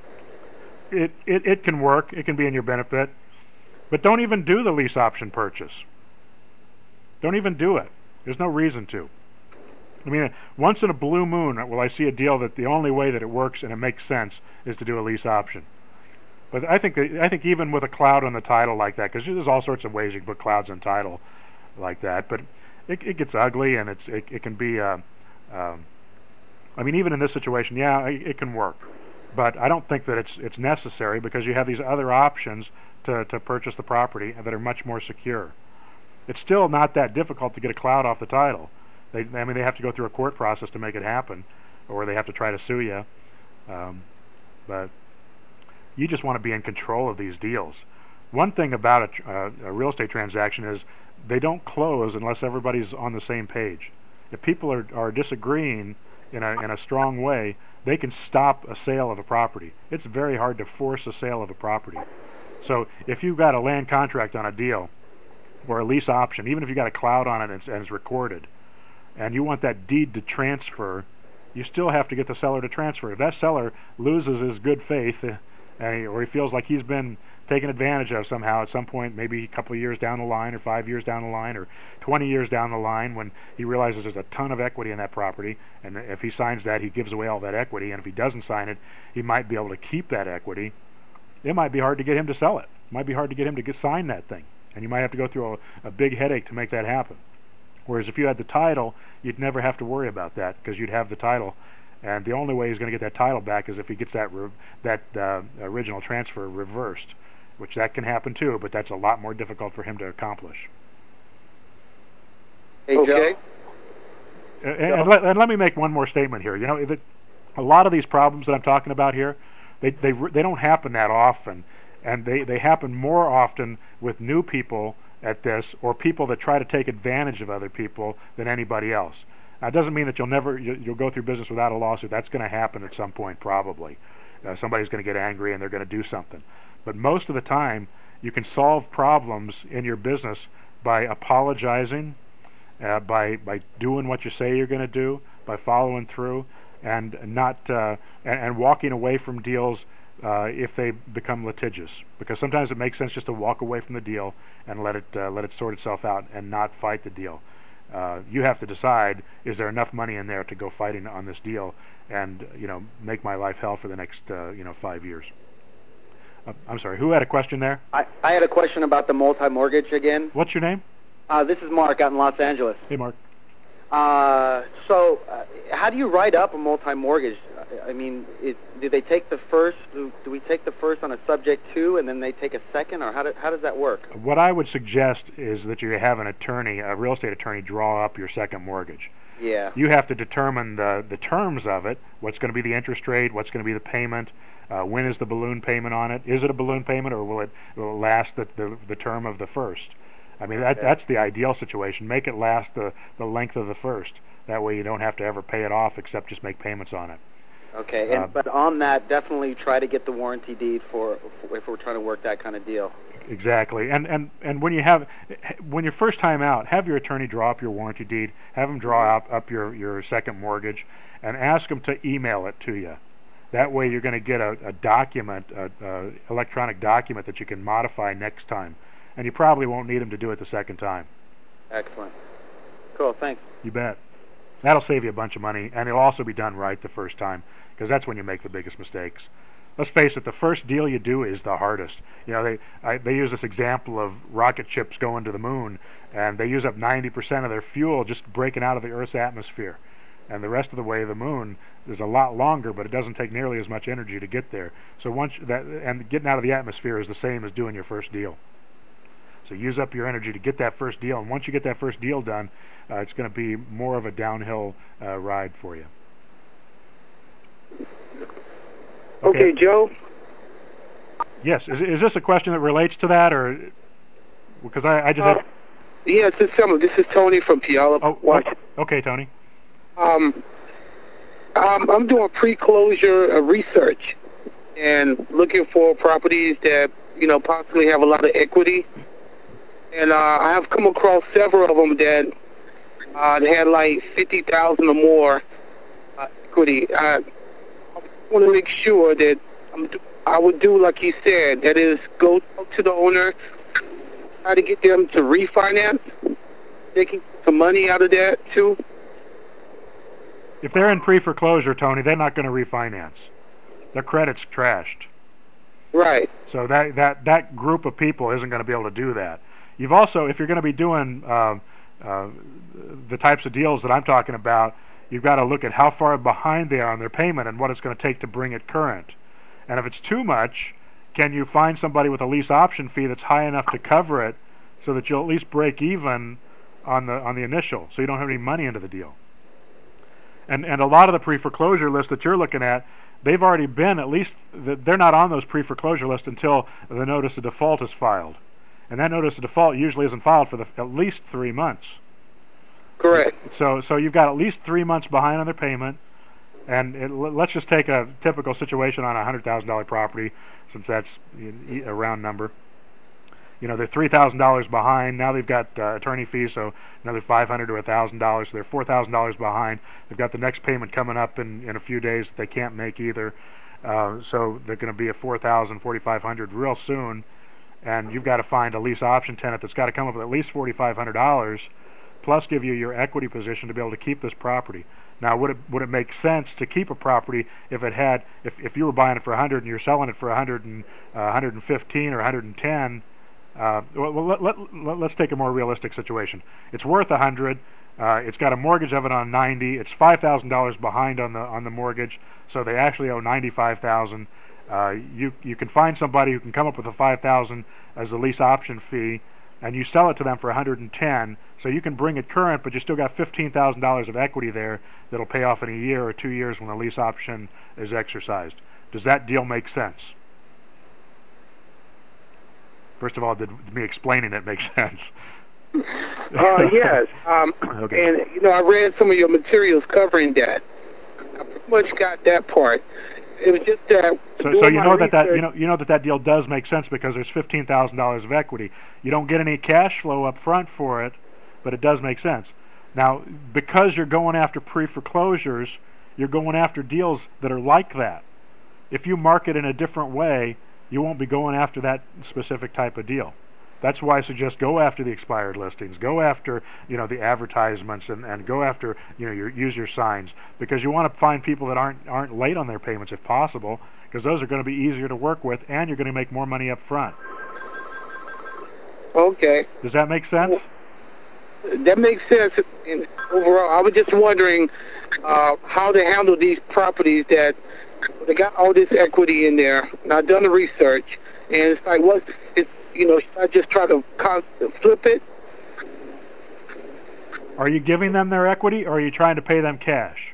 [SPEAKER 1] It can work. It can be in your benefit. But don't even do the lease option purchase. Don't even do it. There's no reason to. I mean, once in a blue moon will I see a deal that the only way that it works and it makes sense is to do a lease option. But I think even with a cloud on the title like that, because there's all sorts of ways you can put clouds on title like that, but it gets ugly, and it can be. I mean, even in this situation, yeah, it can work, but I don't think that it's necessary because you have these other options to purchase the property that are much more secure. It's still not that difficult to get a cloud off the title. They have to go through a court process to make it happen, or they have to try to sue you. But you just want to be in control of these deals. One thing about a real estate transaction is they don't close unless everybody's on the same page. If people are disagreeing in a strong way, they can stop a sale of a property. It's very hard to force a sale of a property. So if you've got a land contract on a deal, or a lease option, even if you got a cloud on it and it's recorded, and you want that deed to transfer, you still have to get the seller to transfer. If that seller loses his good faith, or he feels like he's been taken advantage of somehow at some point, maybe a couple of years down the line, or 5 years down the line, or 20 years down the line, when he realizes there's a ton of equity in that property, and if he signs that, he gives away all that equity, and if he doesn't sign it, he might be able to keep that equity. It might be hard to get him to sell it. It might be hard to get him to sign that thing, and you might have to go through a big headache to make that happen. Whereas if you had the title, you'd never have to worry about that because you'd have the title, and the only way he's going to get that title back is if he gets that original transfer reversed, which that can happen too, but that's a lot more difficult for him to accomplish.
[SPEAKER 6] Hey, okay.
[SPEAKER 1] And let me make one more statement here. A lot of these problems that I'm talking about here, they don't happen that often, and they happen more often with new people at this, or people that try to take advantage of other people than anybody else. Now, it doesn't mean that you'll go through business without a lawsuit. That's going to happen at some point, probably. Somebody's going to get angry and they're going to do something. But most of the time, you can solve problems in your business by apologizing, by doing what you say you're going to do, by following through, and not and walking away from deals if they become litigious, because sometimes it makes sense just to walk away from the deal and let it sort itself out and not fight the deal. You have to decide: is there enough money in there to go fighting on this deal and make my life hell for the next 5 years? I'm sorry. Who had a question there?
[SPEAKER 7] I had a question about the multi-mortgage again.
[SPEAKER 1] What's your name?
[SPEAKER 7] This is Mark out in Los Angeles.
[SPEAKER 1] Hey, Mark.
[SPEAKER 7] So how do you write up a multi-mortgage? I mean, do they take the first? Do we take the first on a subject to, and then they take a second, or how does that work?
[SPEAKER 1] What I would suggest is that you have an attorney, a real estate attorney, draw up your second mortgage.
[SPEAKER 7] Yeah.
[SPEAKER 1] You have to determine the terms of it. What's going to be the interest rate? What's going to be the payment? When is the balloon payment on it? Is it a balloon payment, or will it last the term of the first? I mean, that's the ideal situation. Make it last the length of the first. That way you don't have to ever pay it off except just make payments on it.
[SPEAKER 7] Okay, but on that, definitely try to get the warranty deed for if we're trying to work that kind of deal.
[SPEAKER 1] Exactly, and when you're first time out, have your attorney draw up your warranty deed. Have them draw up your second mortgage, and ask them to email it to you. That way you're going to get a document, a electronic document that you can modify next time, and you probably won't need them to do it the second time.
[SPEAKER 7] Excellent. Cool, thanks.
[SPEAKER 1] You bet. That'll save you a bunch of money, and it'll also be done right the first time, because that's when you make the biggest mistakes. Let's face it, the first deal you do is the hardest. They use this example of rocket ships going to the moon, and they use up 90% of their fuel just breaking out of the Earth's atmosphere. And the rest of the way, the moon is a lot longer, but it doesn't take nearly as much energy to get there. So and getting out of the atmosphere is the same as doing your first deal. So use up your energy to get that first deal, and once you get that first deal done, it's going to be more of a downhill ride for you.
[SPEAKER 6] Okay, Joe?
[SPEAKER 1] Yes. Is this a question that relates to that, or because I just had...
[SPEAKER 6] Yes, this is Tony from Puyallup, Washington.
[SPEAKER 1] Okay, Tony.
[SPEAKER 6] I'm doing pre-closure research and looking for properties that possibly have a lot of equity. And I have come across several of them that had like 50,000 or more equity. I want to make sure that I would do like you said, that is, go talk to the owner, try to get them to refinance. They can get some money out of that too.
[SPEAKER 1] If they're in pre-foreclosure, Tony, they're not going to refinance. Their credit's trashed.
[SPEAKER 6] Right.
[SPEAKER 1] So that group of people isn't going to be able to do that. You've also, if you're going to be doing the types of deals that I'm talking about, you've got to look at how far behind they are on their payment and what it's going to take to bring it current. And if it's too much, can you find somebody with a lease option fee that's high enough to cover it so that you'll at least break even on the initial, so you don't have any money into the deal? And a lot of the pre-foreclosure lists that you're looking at, they've already been they're not on those pre-foreclosure lists until the notice of default is filed. And that notice of default usually isn't filed for at least 3 months.
[SPEAKER 6] Correct. So
[SPEAKER 1] you've got at least 3 months behind on their payment. And let's just take a typical situation on a $100,000 property, since that's a round number. They're $3,000 behind. Now they've got attorney fees, so another $500 to $1,000. So they're $4,000 behind. They've got the next payment coming up in a few days that they can't make either. So they're going to be at $4,000, $4,500 real soon. And you've got to find a lease option tenant that's got to come up with at least $4,500, plus give you your equity position to be able to keep this property. Now, would it make sense to keep a property if you were buying it for 100 and you're selling it for 115 or 110? Let's take a more realistic situation. It's worth 100. It's got a mortgage of it on 90. It's $5,000 behind on the mortgage, so they actually owe $95,000. You can find somebody who can come up with a $5,000 as a lease option fee, and you sell it to them for 110. So you can bring it current, but you still got $15,000 of equity there that'll pay off in a year or 2 years when the lease option is exercised. Does that deal make sense? First of all, did me explaining it make sense?
[SPEAKER 6] Yes.
[SPEAKER 1] Okay.
[SPEAKER 6] And I read some of your materials covering that. I pretty much got that part. It was just that.
[SPEAKER 1] So you know that deal does make sense because there's $15,000 of equity. You don't get any cash flow up front for it, but it does make sense. Now, because you're going after pre-foreclosures, you're going after deals that are like that. if you market in a different way, you won't be going after that specific type of deal. That's why I suggest go after the expired listings, go after the advertisements, and go after use your signs, because you want to find people that aren't late on their payments if possible, because those are going to be easier to work with, and you're going to make more money up front.
[SPEAKER 6] Okay.
[SPEAKER 1] Does that make sense?
[SPEAKER 6] That makes sense. And overall, I was just wondering how to handle these properties that they got all this equity in there. And I've done the research, and it's like, should I just try to flip it?
[SPEAKER 1] Are you giving them their equity, or are you trying to pay them cash?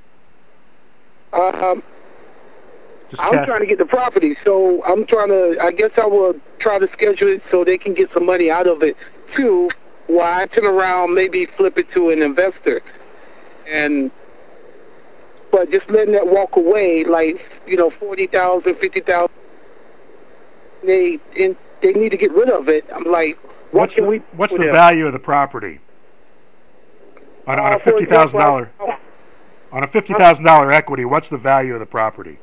[SPEAKER 6] I'm trying to get the property, so I guess I will try to schedule it so they can get some money out of it too, while I turn around, maybe flip it to an investor. But just letting that walk away, like, $40,000, $50,000, they need to get rid of it. I'm like,
[SPEAKER 1] what's the value of the property on a $50,000 on a $50,000 equity? What's the value of the property?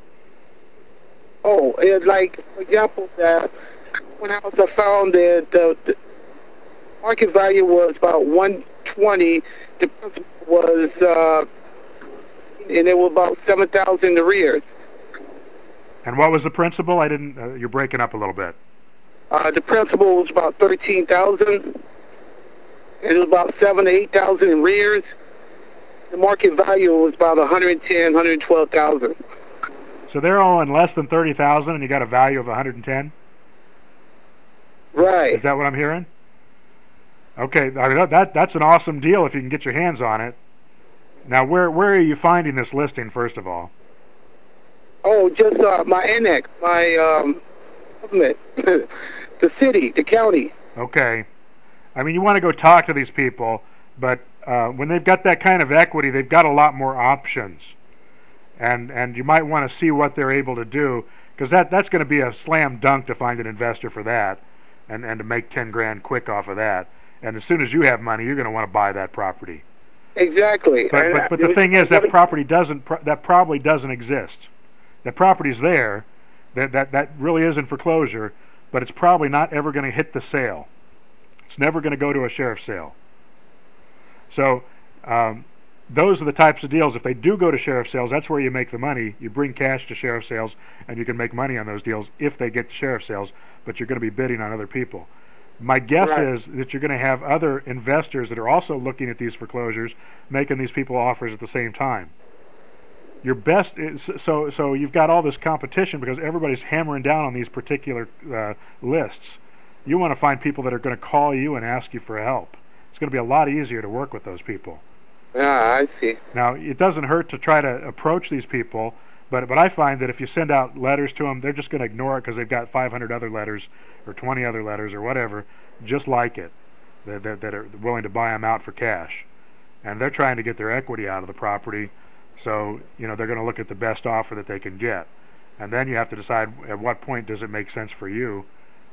[SPEAKER 6] Oh, like, for example, that one house I found that the market value was about $120. The principal was, and it was about $7,000 in arrears.
[SPEAKER 1] And what was the principal? I didn't. You're breaking up a little bit.
[SPEAKER 6] The principal was about $13,000. And it was about $7,000 to $8,000 in arrears. The market value was about $110,000, $112,000.
[SPEAKER 1] So they're all in less than $30,000, and you got a value of $110,000.
[SPEAKER 6] Right.
[SPEAKER 1] Is that what I'm hearing? Okay, I mean, that's an awesome deal if you can get your hands on it. Now, where are you finding this listing, first of all?
[SPEAKER 6] Oh, just my annex, my government, the city, the county.
[SPEAKER 1] Okay. I mean, you want to go talk to these people, but when they've got that kind of equity, they've got a lot more options. And you might want to see what they're able to do, because that's going to be a slam dunk to find an investor for that, and to make 10 grand quick off of that. And as soon as you have money, you're going to want to buy that property.
[SPEAKER 6] Exactly.
[SPEAKER 1] But the thing is, that probably doesn't exist. That property's there, that really is in foreclosure, but it's probably not ever going to hit the sale. It's never going to go to a sheriff's sale. So those are the types of deals. If they do go to sheriff's sales, that's where you make the money. You bring cash to sheriff's sales, and you can make money on those deals if they get to sheriff's sales, but you're going to be bidding on other people. My guess is that you're going to have other investors that are also looking at these foreclosures, making these people offers at the same time. Your best is, so you've got all this competition because everybody's hammering down on these particular lists. You want to find people that are going to call you and ask you for help. It's going to be a lot easier to work with those people.
[SPEAKER 6] Yeah, I see.
[SPEAKER 1] Now, it doesn't hurt to try to approach these people, but I find that if you send out letters to them, they're just going to ignore it because they've got 500 other letters or 20 other letters or whatever, just like it, that are willing to buy them out for cash. And they're trying to get their equity out of the property, so they're going to look at the best offer that they can get. And then you have to decide at what point does it make sense for you.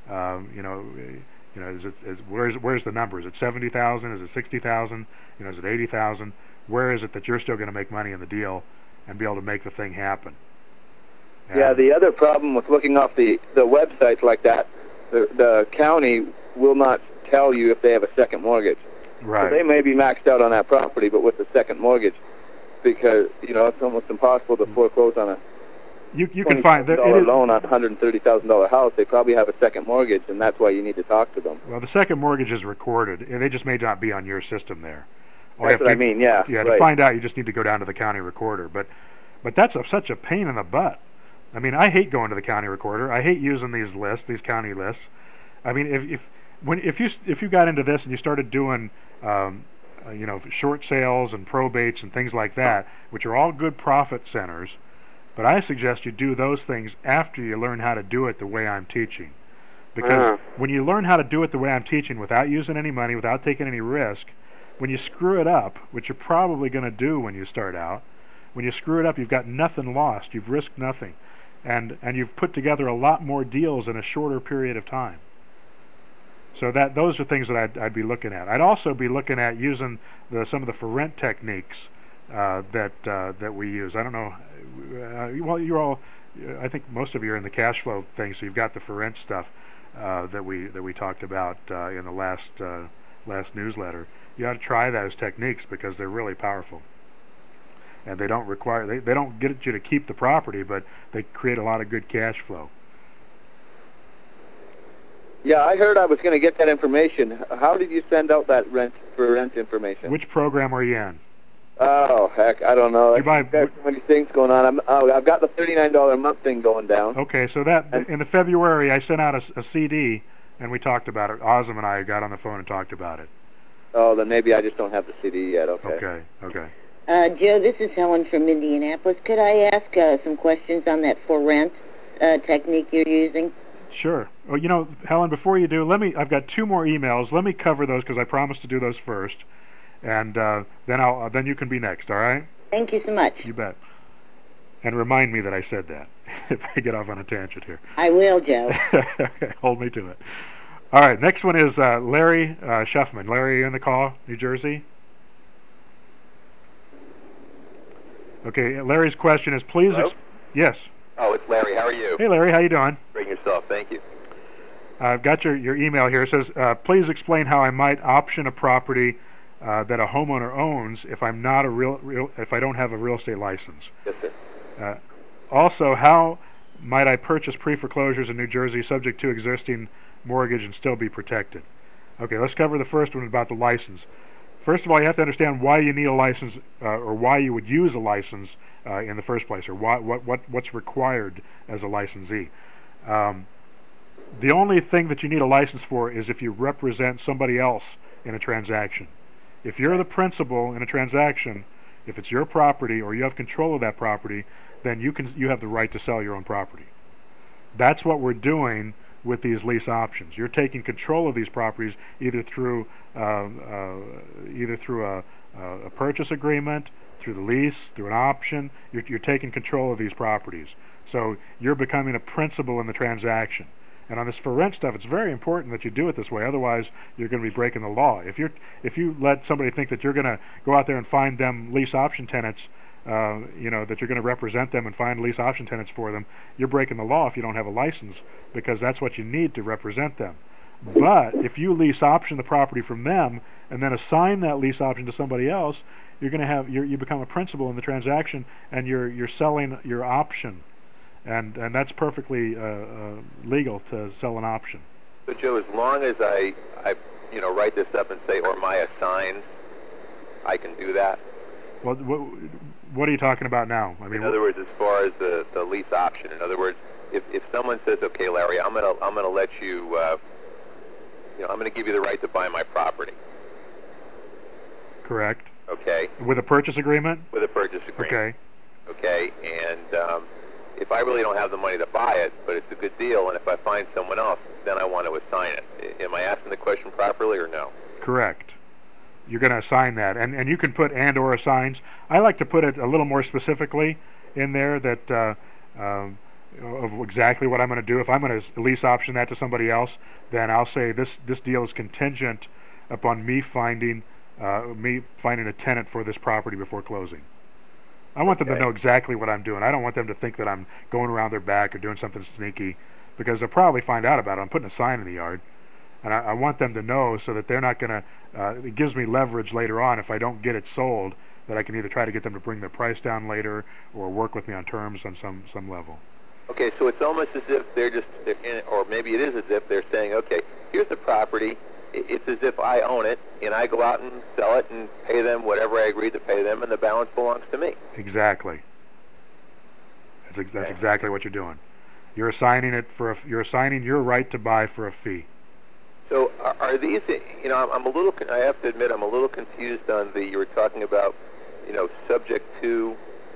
[SPEAKER 1] Where's the number? Is it 70,000? Is it 60,000? Is it 80,000? Where is it that you're still going to make money in the deal and be able to make the thing happen?
[SPEAKER 3] Yeah, the other problem with looking off the websites like that, the county will not tell you if they have a second mortgage.
[SPEAKER 1] Right.
[SPEAKER 3] So they may be maxed out on that property, but with the second mortgage, because it's almost impossible to foreclose on a
[SPEAKER 1] you can find
[SPEAKER 3] loan on a $130,000 house. They probably have a second mortgage, and that's why you need to talk to them.
[SPEAKER 1] Well, the second mortgage is recorded, and they just may not be on your system there.
[SPEAKER 3] That's what I mean. Yeah.
[SPEAKER 1] Yeah.
[SPEAKER 3] Right.
[SPEAKER 1] To find out, you just need to go down to the county recorder. But that's such a pain in the butt. I mean, I hate going to the county recorder. I hate using these lists, these county lists. I mean, if you got into this and you started doing short sales and probates and things like that, which are all good profit centers, but I suggest you do those things after you learn how to do it the way I'm teaching. Because when you learn how to do it the way I'm teaching without using any money, without taking any risk, when you screw it up, which you're probably going to do when you start out, when you screw it up, you've got nothing lost. You've risked nothing. And you've put together a lot more deals in a shorter period of time. So those are things that I'd be looking at. I'd also be looking at using some of the for rent techniques that we use. I don't know. Well, I think most of you are in the cash flow thing, so you've got the for rent stuff that we talked about in the last newsletter. You ought to try those techniques because they're really powerful, and they don't require they don't get you to keep the property, but they create a lot of good cash flow.
[SPEAKER 3] Yeah, I heard I was going to get that information. How did you send out that rent information?
[SPEAKER 1] Which program are you in?
[SPEAKER 3] Oh, heck, I don't know.
[SPEAKER 1] There's
[SPEAKER 3] so many things going on. I've got the $39 a month thing going down.
[SPEAKER 1] Okay, so that in the February I sent out a CD and we talked about it. Ozum and I got on the phone and talked about it.
[SPEAKER 3] Oh, then maybe I just don't have the CD yet. Okay.
[SPEAKER 1] Okay.
[SPEAKER 8] Joe, this is Helen from Indianapolis. Could I ask some questions on that for rent technique you're using?
[SPEAKER 1] Sure. Well, Helen, before you do, I've got 2 more emails. Let me cover those because I promised to do those first, and then you can be next. All right?
[SPEAKER 8] Thank you so much.
[SPEAKER 1] You bet. And remind me that I said that if I get off on a tangent here.
[SPEAKER 8] I will, Joe.
[SPEAKER 1] Hold me to it. All right. Next one is Larry Shuffman. Larry, are you in the call? New Jersey. Okay. Larry's question is, please. Yes.
[SPEAKER 9] Oh, it's Larry. How are you?
[SPEAKER 1] Hey, Larry. How you doing?
[SPEAKER 9] Great yourself. Thank you.
[SPEAKER 1] I've got your email here. It says, please explain how I might option a property that a homeowner owns if I'm not if I don't have a real estate license.
[SPEAKER 9] Yes, sir.
[SPEAKER 1] Also, how might I purchase pre-foreclosures in New Jersey subject to existing mortgage and still be protected? Okay, let's cover the first one about the license. First of all, you have to understand why you need a license or why you would use a license in the first place, or what's required as a licensee. The only thing that you need a license for is if you represent somebody else in a transaction. If you're the principal in a transaction, if it's your property or you have control of that property, then you have the right to sell your own property. That's what we're doing with these lease options. You're taking control of these properties either through a purchase agreement, through the lease, through an option. You're taking control of these properties. So you're becoming a principal in the transaction. And on this for rent stuff, it's very important that you do it this way. Otherwise, you're going to be breaking the law. If you let somebody think that you're going to go out there and find them lease option tenants, that you're going to represent them and find lease option tenants for them, you're breaking the law if you don't have a license, because that's what you need to represent them. But if you lease option the property from them and then assign that lease option to somebody else, you're going to have you become a principal in the transaction, and you're selling your option. And that's perfectly legal to sell an option.
[SPEAKER 9] So, Joe, as long as I write this up and say, or my assigned, I can do that?
[SPEAKER 1] Well, what are you talking about now? I mean,
[SPEAKER 9] in other words, as far as the lease option, in other words, if someone says, okay, Larry, I'm gonna let you, I'm gonna give you the right to buy my property.
[SPEAKER 1] Correct.
[SPEAKER 9] Okay.
[SPEAKER 1] With a purchase agreement?
[SPEAKER 9] With a purchase agreement.
[SPEAKER 1] Okay.
[SPEAKER 9] Okay, and if I really don't have the money to buy it, but it's a good deal, and if I find someone else, then I want to assign it. Am I asking the question properly or no?
[SPEAKER 1] Correct. You're going to assign that. And you can put and or assigns. I like to put it a little more specifically in there that of exactly what I'm going to do. If I'm going to lease option that to somebody else, then I'll say this deal is contingent upon me finding a tenant for this property before closing. I want them to know exactly what I'm doing. I don't want them to think that I'm going around their back or doing something sneaky, because they'll probably find out about it. I'm putting a sign in the yard. And I want them to know so that they're not going to, it gives me leverage later on if I don't get it sold, that I can either try to get them to bring their price down later or work with me on terms on some level.
[SPEAKER 9] Okay, so it's almost as if or maybe it is as if they're saying, okay, here's the property. It's as if I own it, and I go out and sell it and pay them whatever I agreed to pay them, and the balance belongs to me.
[SPEAKER 1] Exactly. That's exactly what you're doing. You're assigning you're assigning your right to buy for a fee.
[SPEAKER 9] So are these? I'm a little. I have to admit, I'm a little confused on you were talking about, subject to,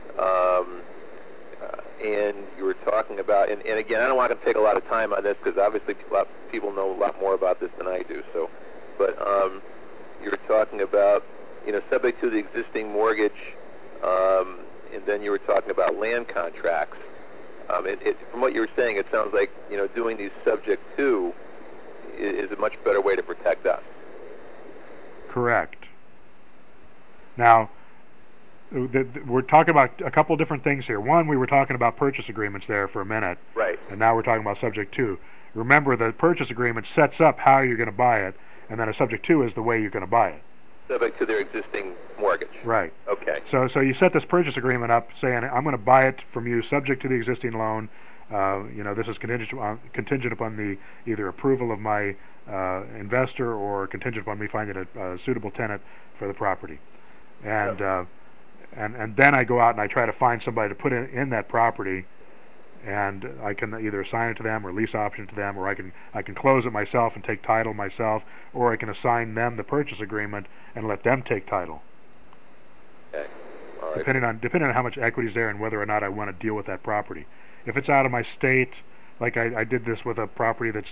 [SPEAKER 9] and you were talking about, and again, I don't want to take a lot of time on this because obviously people know a lot more about this than I do. So, but you were talking about, subject to the existing mortgage, and then you were talking about land contracts. From what you were saying, it sounds like doing these subject to is a much better way to protect us.
[SPEAKER 1] Correct. Now, we're talking about a couple different things here. One, we were talking about purchase agreements there for a minute,
[SPEAKER 9] Right.
[SPEAKER 1] and now we're talking about subject to. Remember, the purchase agreement sets up how you're going to buy it, and then a subject to is the way you're going to buy it.
[SPEAKER 9] Subject to their existing mortgage.
[SPEAKER 1] Right.
[SPEAKER 9] Okay.
[SPEAKER 1] So you set this purchase agreement up saying, I'm going to buy it from you subject to the existing loan. This is contingent upon the either approval of my investor or contingent upon me finding a suitable tenant for the property. And and then I go out and I try to find somebody to put in that property, and I can either assign it to them or lease option to them, or I can close it myself and take title myself, or I can assign them the purchase agreement and let them take title.
[SPEAKER 9] Okay. All right.
[SPEAKER 1] Depending on how much equity is there and whether or not I want to deal with that property. If it's out of my state, like I did this with a property that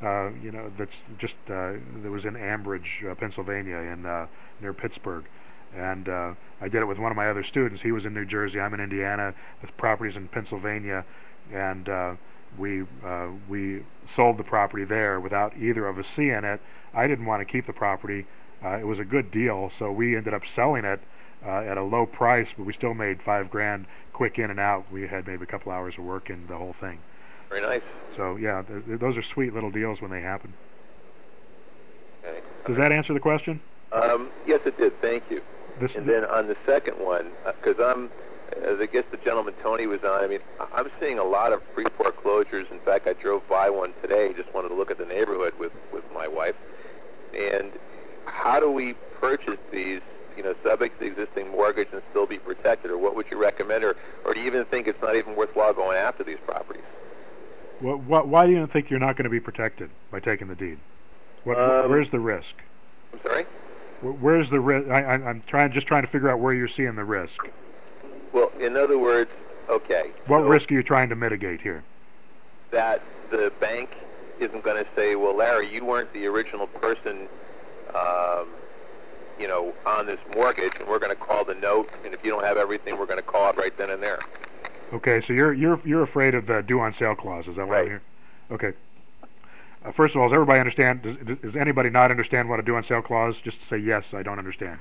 [SPEAKER 1] was in Ambridge, Pennsylvania, near Pittsburgh, and I did it with one of my other students. He was in New Jersey. I'm in Indiana. The property's in Pennsylvania, and we sold the property there without either of us seeing it. I didn't want to keep the property. It was a good deal, so we ended up selling it at a low price, but we still made $5,000 quick in and out. We had maybe a couple hours of work in the whole thing.
[SPEAKER 9] Very nice.
[SPEAKER 1] So yeah, those are sweet little deals when they happen.
[SPEAKER 9] Okay.
[SPEAKER 1] Does that answer the question?
[SPEAKER 9] Yes, it did. Thank you. Then on the second one, because as I guess the gentleman Tony was on, I mean, I'm seeing a lot of free foreclosures. In fact, I drove by one today. Just wanted to look at the neighborhood with my wife. And how do we purchase these, subject to the existing mortgage and still be protected? Or what would you recommend? Or do you even think it's not even worthwhile going after these properties?
[SPEAKER 1] Well, why do you think you're not going to be protected by taking the deed? Where's the risk?
[SPEAKER 9] I'm sorry?
[SPEAKER 1] Where's the risk? I'm trying to figure out where you're seeing the risk.
[SPEAKER 9] Well, in other words, okay.
[SPEAKER 1] What risk are you trying to mitigate here?
[SPEAKER 9] That the bank isn't going to say, well, Larry, you weren't the original person, on this mortgage, and we're going to call the note, and if you don't have everything, we're going to call it right then and there.
[SPEAKER 1] Okay, so you're afraid of the due on sale clause, is that what I'm hearing? Okay. First of all, does everybody understand? Does anybody not understand what a due on sale clause? Just say yes, I don't understand.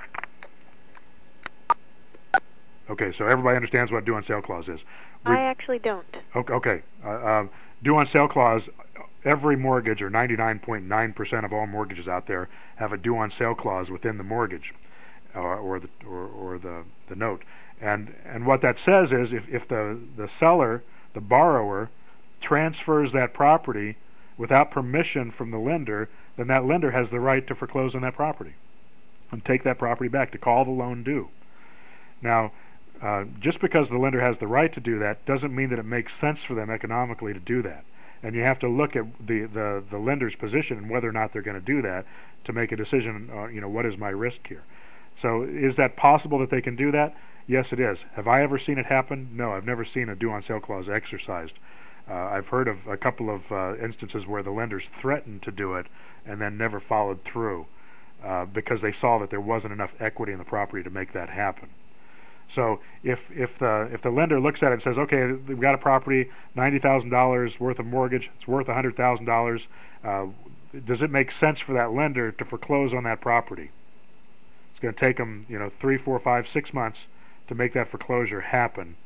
[SPEAKER 1] Okay, so everybody understands what a due on sale clause is.
[SPEAKER 10] I actually don't.
[SPEAKER 1] Okay. Due on sale clause, every mortgage, or 99.9% of all mortgages out there, have a due on sale clause within the mortgage or the note. And what that says is if the seller, the borrower, transfers that property without permission from the lender, then that lender has the right to foreclose on that property and take that property back, to call the loan due. Now, just because the lender has the right to do that doesn't mean that it makes sense for them economically to do that. And you have to look at the lender's position and whether or not they're going to do that to make a decision, what is my risk here? So is that possible that they can do that? Yes, it is. Have I ever seen it happen? No, I've never seen a due on sale clause exercised. I've heard of a couple of instances where the lenders threatened to do it and then never followed through because they saw that there wasn't enough equity in the property to make that happen. So if the lender looks at it and says, okay, we've got a property, $90,000 worth of mortgage, it's worth $100,000, does it make sense for that lender to foreclose on that property? It's going to take them 3, 4, 5, 6 months to make that foreclosure happen.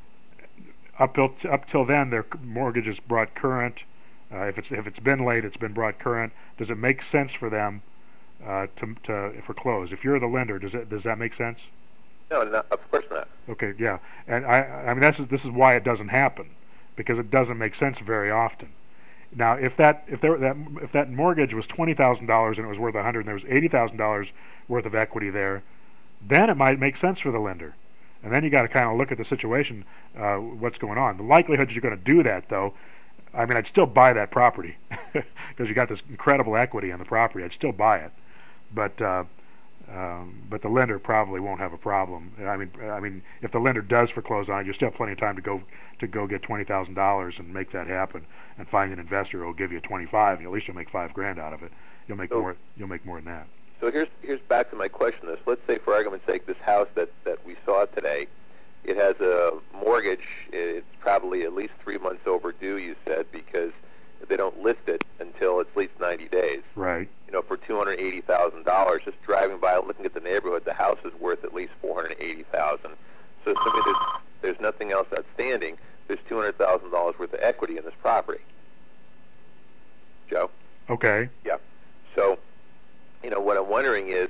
[SPEAKER 1] Up till then, their mortgage is brought current. If it's been late, it's been brought current. Does it make sense for them to foreclose? If you're the lender, does that make sense?
[SPEAKER 9] No, of course not.
[SPEAKER 1] Okay, yeah, and I mean this is why it doesn't happen, because it doesn't make sense very often. Now, if that mortgage was $20,000 and it was worth $100,000 and there was $80,000 worth of equity there, then it might make sense for the lender. And then you got to kind of look at the situation, what's going on. The likelihood that you're going to do that, though, I mean, I'd still buy that property because you got this incredible equity on the property. I'd still buy it, but the lender probably won't have a problem. I mean, if the lender does foreclose on it, you still have plenty of time to go get $20,000 and make that happen, and find an investor who will give you $25,000. And at least you'll make $5,000 out of it. You'll make more. You'll make more than that.
[SPEAKER 9] So here's back to my question. Let's say, for argument's sake, this house that we saw today, it has a mortgage. It's probably at least 3 months overdue, you said, because they don't list it until at least 90 days.
[SPEAKER 1] Right.
[SPEAKER 9] For $280,000, just driving by, looking at the neighborhood, the house is worth at least $480,000. everything else outstanding, there's $200,000 worth of equity in this property. Joe?
[SPEAKER 1] Okay.
[SPEAKER 9] Yeah. So, what I'm wondering is,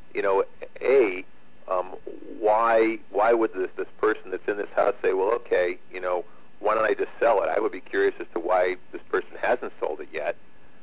[SPEAKER 9] why would this person that's in this house say, well, okay, why don't I just sell it? I would be curious as to why this person hasn't sold it yet.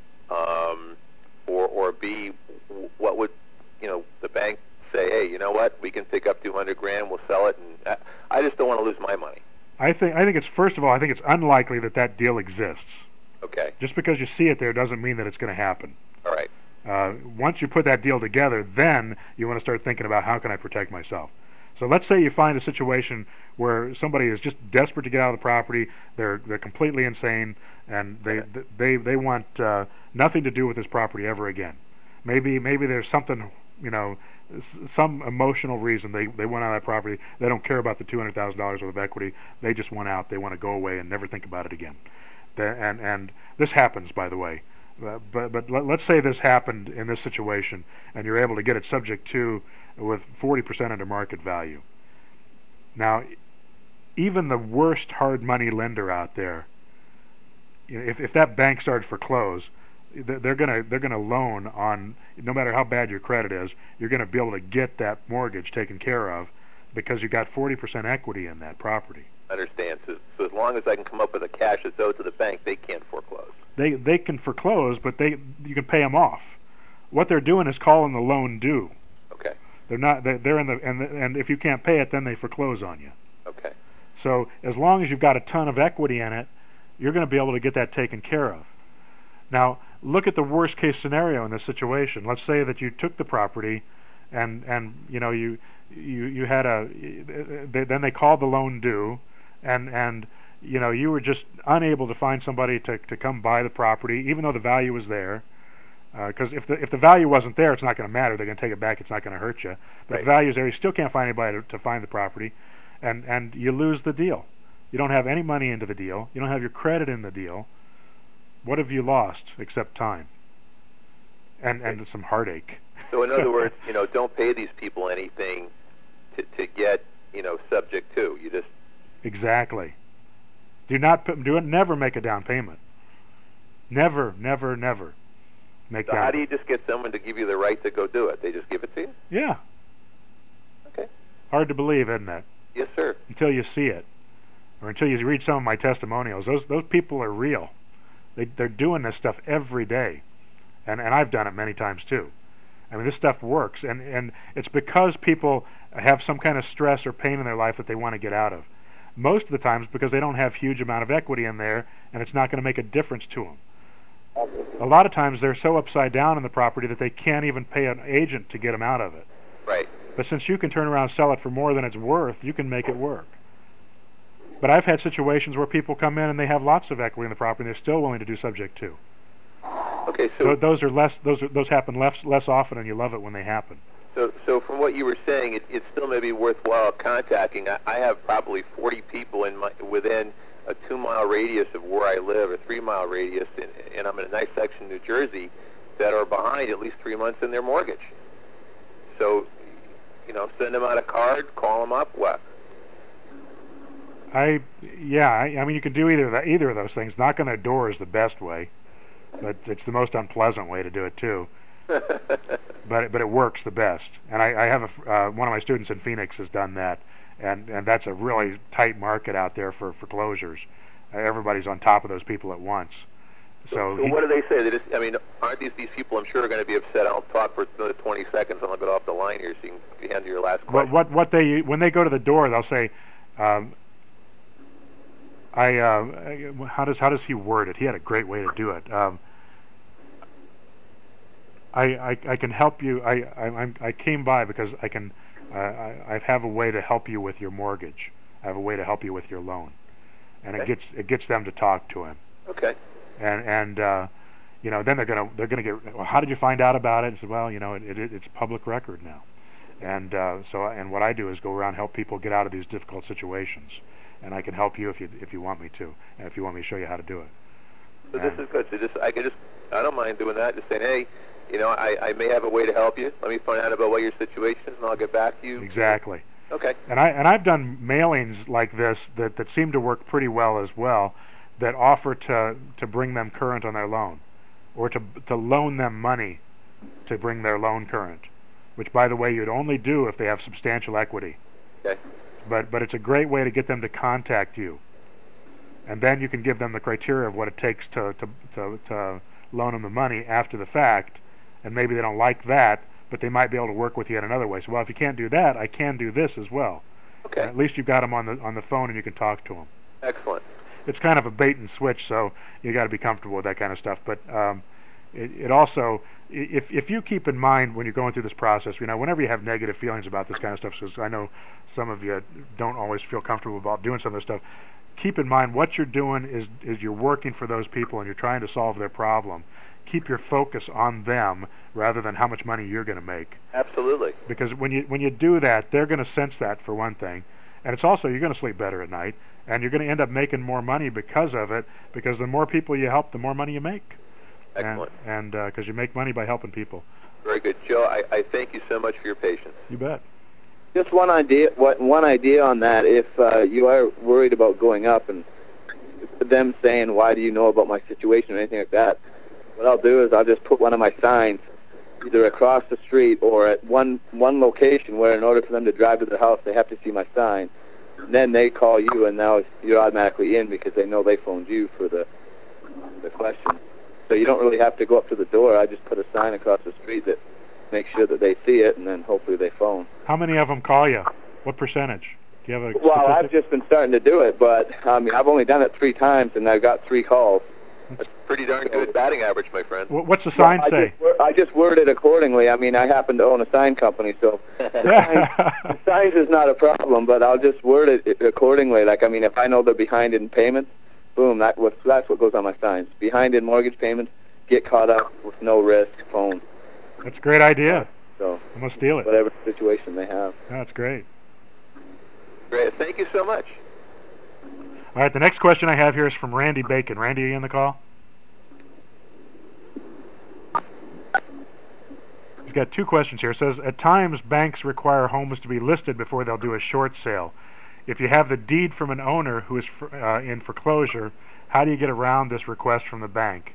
[SPEAKER 9] Or B, what would, the bank say, hey, you know what, we can pick up $200,000, we'll sell it, and I just don't want to lose my money.
[SPEAKER 1] I think it's, first of all, I think it's unlikely that deal exists.
[SPEAKER 9] Okay.
[SPEAKER 1] Just because you see it there doesn't mean that it's going to happen.
[SPEAKER 9] All right.
[SPEAKER 1] Once you put that deal together, then you want to start thinking about how can I protect myself. So let's say you find a situation where somebody is just desperate to get out of the property, they're completely insane, and they want nothing to do with this property ever again. Maybe there's something, some emotional reason they want out of that property. They don't care about the $200,000 worth of equity. They just want out. They want to go away and never think about it again. And this happens, by the way. But let's say this happened in this situation, and you're able to get it subject to with 40% under market value. Now, even the worst hard money lender out there, if that bank started to foreclose, they're gonna loan on, no matter how bad your credit is, you're gonna be able to get that mortgage taken care of because you got 40% equity in that property.
[SPEAKER 9] Understand. So as long as I can come up with a cash that's owed to the bank, they can't foreclose.
[SPEAKER 1] They can foreclose, but you can pay them off. What they're doing is calling the loan due.
[SPEAKER 9] Okay.
[SPEAKER 1] They're not. They're in the and if you can't pay it, then they foreclose on you.
[SPEAKER 9] Okay.
[SPEAKER 1] So as long as you've got a ton of equity in it, you're going to be able to get that taken care of. Now look at the worst case scenario in this situation. Let's say that you took the property, and you had then they called the loan due, and you were just unable to find somebody to come buy the property, even though the value was there. Because if the value wasn't there, it's not going to matter. They're going to take it back. It's not going to hurt you. But
[SPEAKER 9] right.
[SPEAKER 1] If the value is there, you still can't find anybody to find the property, and you lose the deal. You don't have any money into the deal. You don't have your credit in the deal. What have you lost except time and some heartache?
[SPEAKER 9] So in other words, don't pay these people anything to get subject to. You just
[SPEAKER 1] exactly. Never make a down payment. Never. Make
[SPEAKER 9] so
[SPEAKER 1] down.
[SPEAKER 9] How do you just get someone to give you the right to go do it? They just give it to you?
[SPEAKER 1] Yeah.
[SPEAKER 9] Okay.
[SPEAKER 1] Hard to believe, isn't it?
[SPEAKER 9] Yes, sir.
[SPEAKER 1] Until you see it, or until you read some of my testimonials. Those people are real. They're doing this stuff every day, and I've done it many times too. I mean, this stuff works, and it's because people have some kind of stress or pain in their life that they want to get out of. Most of the times because they don't have huge amount of equity in there, and it's not going to make a difference to them. A lot of times they're so upside down in the property that they can't even pay an agent to get them out of it.
[SPEAKER 9] Right.
[SPEAKER 1] But since you can turn around and sell it for more than it's worth, you can make it work. But I've had situations where people come in and they have lots of equity in the property and they're still willing to do subject to.
[SPEAKER 9] Okay, so
[SPEAKER 1] those happen less often, and you love it when they happen.
[SPEAKER 9] So from what you were saying, it still may be worthwhile contacting. I have probably 40 people within a 2-mile radius of where I live, a 3-mile radius, and I'm in a nice section of New Jersey, that are behind at least 3 months in their mortgage. So, send them out a card, call them up, what?
[SPEAKER 1] I mean, you can do either of those things. Knocking on their door is the best way, but it's the most unpleasant way to do it too. but it works the best. And I have one of my students in Phoenix has done that, and that's a really tight market out there for foreclosures. Everybody's on top of those people at once. So
[SPEAKER 9] what do they say? Aren't these people, I'm sure, are going to be upset? I'll talk for another 20 seconds and I'll get off the line here so you can handle your last question.
[SPEAKER 1] When they go to the door, they'll say, how does he word it? He had a great way to do it. I can help you. I came by because I have a way to help you with your mortgage. I have a way to help you with your loan, and
[SPEAKER 9] okay.
[SPEAKER 1] it gets them to talk to him.
[SPEAKER 9] Okay.
[SPEAKER 1] And then they're gonna get. Well, how did you find out about it? And said, well, it's public record now, and what I do is go around and help people get out of these difficult situations, and I can help you if you want me to, and if you want me to show you how to do it.
[SPEAKER 9] So this is good. So I don't mind doing that. Just saying, hey, I may have a way to help you. Let me find out about what your situation is, and I'll get back to you.
[SPEAKER 1] Exactly.
[SPEAKER 9] Okay.
[SPEAKER 1] And I've done mailings like this that seem to work pretty well as well, that offer to bring them current on their loan, or to loan them money to bring their loan current, which, by the way, you'd only do if they have substantial equity.
[SPEAKER 9] Okay.
[SPEAKER 1] But it's a great way to get them to contact you, and then you can give them the criteria of what it takes to loan them the money after the fact, and maybe they don't like that, but they might be able to work with you in another way. So, well, if you can't do that, I can do this as well.
[SPEAKER 9] Okay.
[SPEAKER 1] At least you've got them on the phone and you can talk to them.
[SPEAKER 9] Excellent.
[SPEAKER 1] It's kind of a bait and switch, so you got to be comfortable with that kind of stuff. But it also, if you keep in mind when you're going through this process, whenever you have negative feelings about this kind of stuff, because I know some of you don't always feel comfortable about doing some of this stuff, keep in mind what you're doing is you're working for those people and you're trying to solve their problem. Keep your focus on them rather than how much money you're going to make.
[SPEAKER 9] Absolutely.
[SPEAKER 1] Because when you do that, they're going to sense that, for one thing, and it's also, you're going to sleep better at night, and you're going to end up making more money because of it, because the more people you help, the more money you make.
[SPEAKER 9] Excellent.
[SPEAKER 1] And because you make money by helping people.
[SPEAKER 9] Very good. Joe, I thank you so much for your patience.
[SPEAKER 1] You bet.
[SPEAKER 3] Just one idea on that. If you are worried about going up and them saying, why do you know about my situation or anything like that, what I'll do is I'll just put one of my signs either across the street or at one location where, in order for them to drive to their house, they have to see my sign. And then they call you, and now you're automatically in because they know they phoned you for the question. So you don't really have to go up to the door. I just put a sign across the street that makes sure that they see it, and then hopefully they phone.
[SPEAKER 1] How many of them call you? What percentage? Do you have a
[SPEAKER 3] Well,
[SPEAKER 1] statistic?
[SPEAKER 3] I've just been starting to do it, but I've only done it 3 times, and I've got 3 calls.
[SPEAKER 9] That's pretty darn good batting average, my friend.
[SPEAKER 1] What's the sign say?
[SPEAKER 3] I just word it accordingly. I mean, I happen to own a sign company, so the signs is not a problem, but I'll just word it accordingly. Like, if I know they're behind in payments, boom, that's what goes on my signs. Behind in mortgage payments, get caught up with no risk, phone.
[SPEAKER 1] That's a great idea.
[SPEAKER 3] So
[SPEAKER 1] I'm going to steal it.
[SPEAKER 3] Whatever situation they have.
[SPEAKER 1] That's great.
[SPEAKER 9] Great. Thank you so much.
[SPEAKER 1] All right, the next question I have here is from Randy Bacon. Randy, are you on the call? He's got 2 questions here. It says, at times banks require homes to be listed before they'll do a short sale. If you have the deed from an owner who is in foreclosure, how do you get around this request from the bank?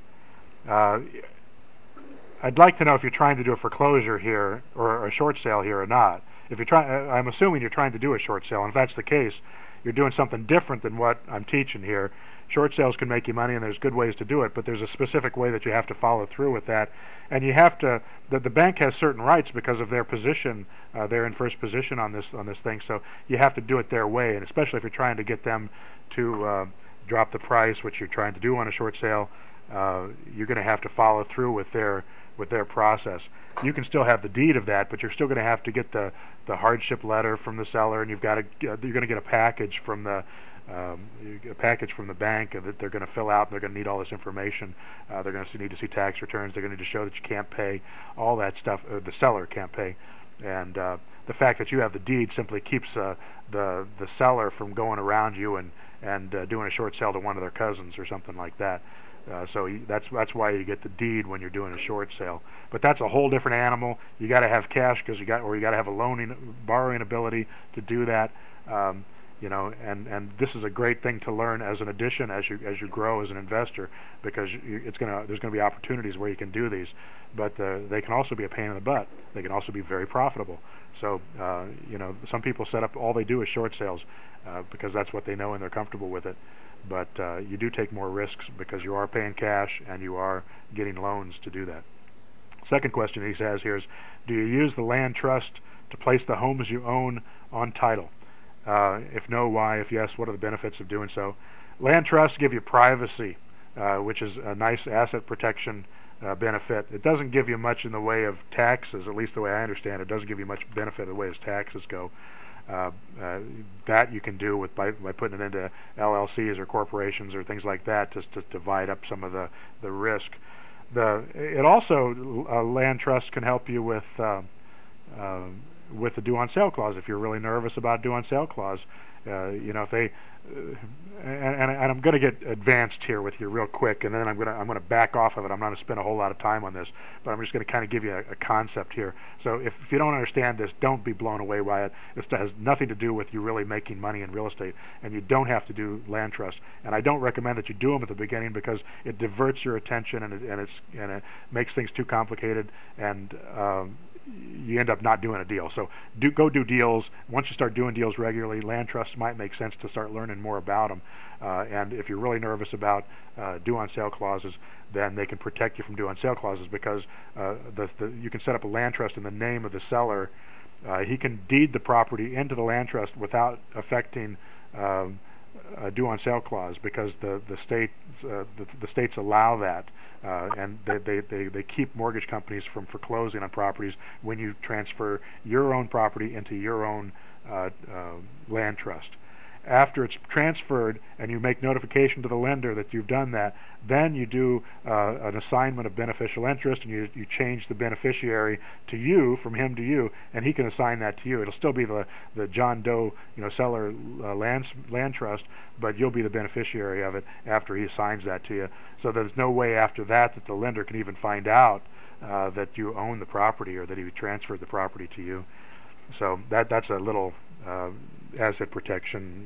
[SPEAKER 1] I'd like to know if you're trying to do a foreclosure here or a short sale here or not. If you're I'm assuming you're trying to do a short sale, and if that's the case, you're doing something different than what I'm teaching here. Short sales can make you money, and there's good ways to do it, but there's a specific way that you have to follow through with that. And you have to, the bank has certain rights because of their position. They're in first position on this thing, so you have to do it their way. And especially if you're trying to get them to drop the price, which you're trying to do on a short sale, you're going to have to follow through with their process. You can still have the deed of that, but you're still going to have to get the hardship letter from the seller, and you're going to get a package from the bank that they're going to fill out. And they're going to need all this information. They're going to need to see tax returns. They're going to need to show that you can't pay all that stuff. The seller can't pay, and the fact that you have the deed simply keeps the seller from going around you and doing a short sale to one of their cousins or something like that. So that's why you get the deed when you're doing a short sale. But that's a whole different animal. You got to have cash you got to have a borrowing ability to do that. And this is a great thing to learn as an addition as you grow as an investor, because there's going to be opportunities where you can do these, but they can also be a pain in the butt. They can also be very profitable. So some people set up, all they do is short sales because that's what they know and they're comfortable with it. But you do take more risks because you are paying cash and you are getting loans to do that. Second question he has here is, do you use the land trust to place the homes you own on title? If no, why? If yes, what are the benefits of doing so? Land trusts give you privacy, which is a nice asset protection benefit. It doesn't give you much in the way of taxes, at least the way I understand it. It doesn't give you much benefit in the way as taxes go. That you can do by putting it into LLCs or corporations or things like that, just to divide up some of the risk. It also land trust can help you with the due on sale clause if you're really nervous about due on sale clause. If and I'm going to get advanced here with you real quick, and then I'm going to back off of it. I'm not going to spend a whole lot of time on this, but I'm just going to kind of give you a concept here. So if you don't understand this, don't be blown away by it. This has nothing to do with you really making money in real estate, and you don't have to do land trusts. And I don't recommend that you do them at the beginning because it diverts your attention and it makes things too complicated, and you end up not doing a deal. So go do deals. Once you start doing deals regularly, land trusts might make sense to start learning more about them. And if you're really nervous about due on sale clauses, then they can protect you from due on sale clauses because you can set up a land trust in the name of the seller. He can deed the property into the land trust without affecting a due on sale clause because the states allow that. And they keep mortgage companies from foreclosing on properties when you transfer your own property into your own land trust. After it's transferred and you make notification to the lender that you've done that, then you do an assignment of beneficial interest, and you change the beneficiary to you, from him to you, and he can assign that to you. It'll still be the John Doe seller land trust, but you'll be the beneficiary of it after he assigns that to you. So there's no way after that the lender can even find out that you own the property or that he transferred the property to you. So that's a little asset protection,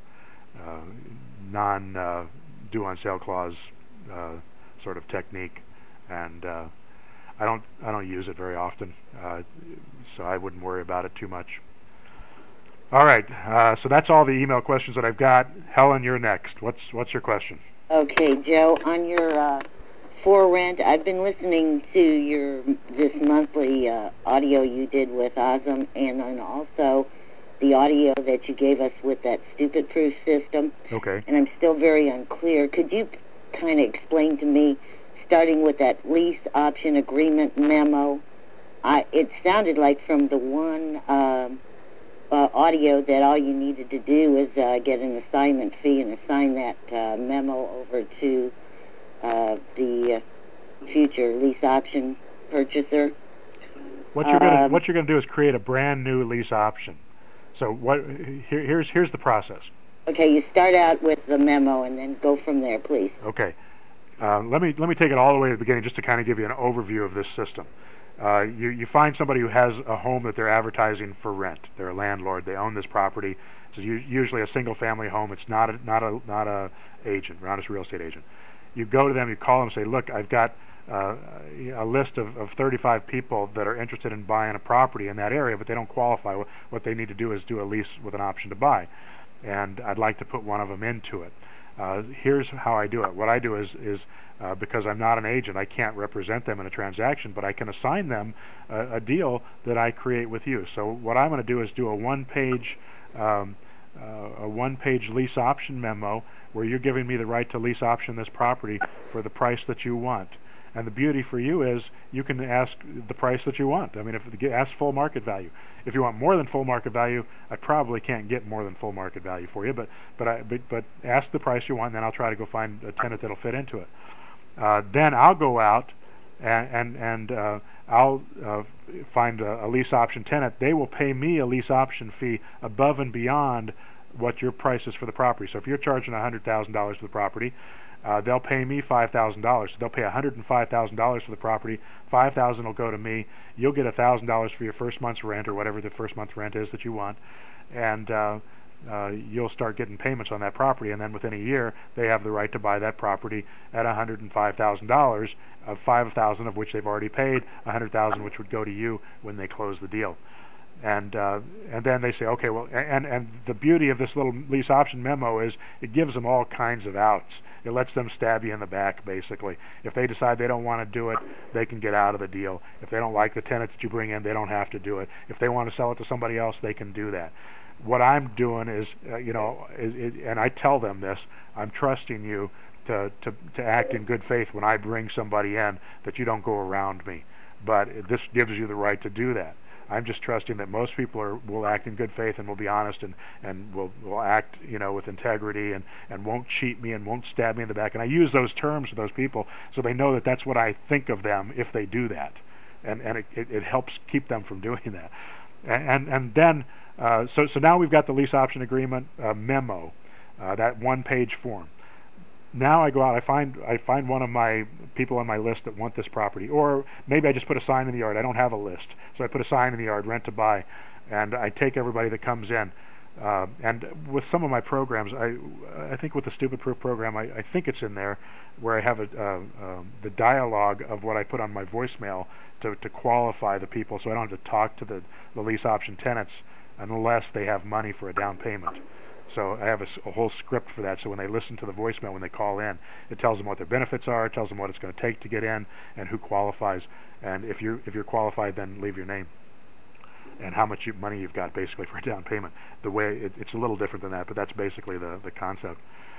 [SPEAKER 1] non due on sale clause sort of technique, and I don't use it very often, so I wouldn't worry about it too much. All right, so that's all the email questions that I've got. Helen, you're next. What's your question?
[SPEAKER 8] Okay, Joe, on your for rent, I've been listening to this monthly audio you did with Ozum, and then also the audio that you gave us with that stupid proof system.
[SPEAKER 1] Okay.
[SPEAKER 8] And I'm still very unclear. Could you kind of explain to me, starting with that lease option agreement memo? It sounded like from the one audio that all you needed to do was get an assignment fee and assign that memo over to the future lease option purchaser.
[SPEAKER 1] What you're going to do is create a brand new lease option. So here's the process.
[SPEAKER 8] Okay, you start out with the memo and then go from there, please.
[SPEAKER 1] Okay. Let me take it all the way to the beginning just to kind of give you an overview of this system. You find somebody who has a home that they're advertising for rent. They're a landlord. They own this property. It's usually a single-family home. It's not a agent, not a real estate agent. You go to them. You call them and say, "Look, I've got a list of 35 people that are interested in buying a property in that area, but they don't qualify. What they need to do is do a lease with an option to buy, and I'd like to put one of them into it. Here's how I do it. What I do is because I'm not an agent, I can't represent them in a transaction, but I can assign them a deal that I create with you. So what I'm going to do is do a one-page lease option memo where you're giving me the right to lease option this property for the price that you want. And the beauty for you is you can ask the price that you want. I mean, ask full market value. If you want more than full market value, I probably can't get more than full market value for you. But ask the price you want, and then I'll try to go find a tenant that'll fit into it. Then I'll go out and I'll find a lease option tenant. They will pay me a lease option fee above and beyond what your price is for the property. So if you're charging $100,000 for the property, they'll pay me $5,000. So they'll pay $105,000 for the property. $5,000 will go to me. You'll get $1,000 for your first month's rent or whatever the first month's rent is that you want, and you'll start getting payments on that property. And then within a year, they have the right to buy that property at $105,000, of $5,000 of which they've already paid, $100,000 which would go to you when they close the deal. And then they say, okay, well, and the beauty of this little lease option memo is it gives them all kinds of outs. It lets them stab you in the back, basically. If they decide they don't want to do it, they can get out of the deal. If they don't like the tenant that you bring in, they don't have to do it. If they want to sell it to somebody else, they can do that. What I'm doing is, and I tell them this, I'm trusting you to act in good faith when I bring somebody in, that you don't go around me. But this gives you the right to do that. I'm just trusting that most people will act in good faith and will be honest and will act with integrity and won't cheat me and won't stab me in the back. And I use those terms to those people so they know that that's what I think of them if they do that, and it helps keep them from doing that. And then so now we've got the lease option agreement memo. that one-page form. Now I go out, I find one of my people on my list that want this property, or maybe I just put a sign in the yard. I don't have a list, so I put a sign in the yard, rent to buy, and I take everybody that comes in. And with some of my programs, I think with the Stupid Proof program, I think it's in there, where I have the dialogue of what I put on my voicemail to qualify the people, so I don't have to talk to the lease option tenants unless they have money for a down payment. So I have a whole script for that, so when they listen to the voicemail, when they call in, it tells them what their benefits are, it tells them what it's going to take to get in, and who qualifies. And if you're qualified, then leave your name and how much money you've got basically for a down payment. The way it's a little different than that, but that's basically the concept.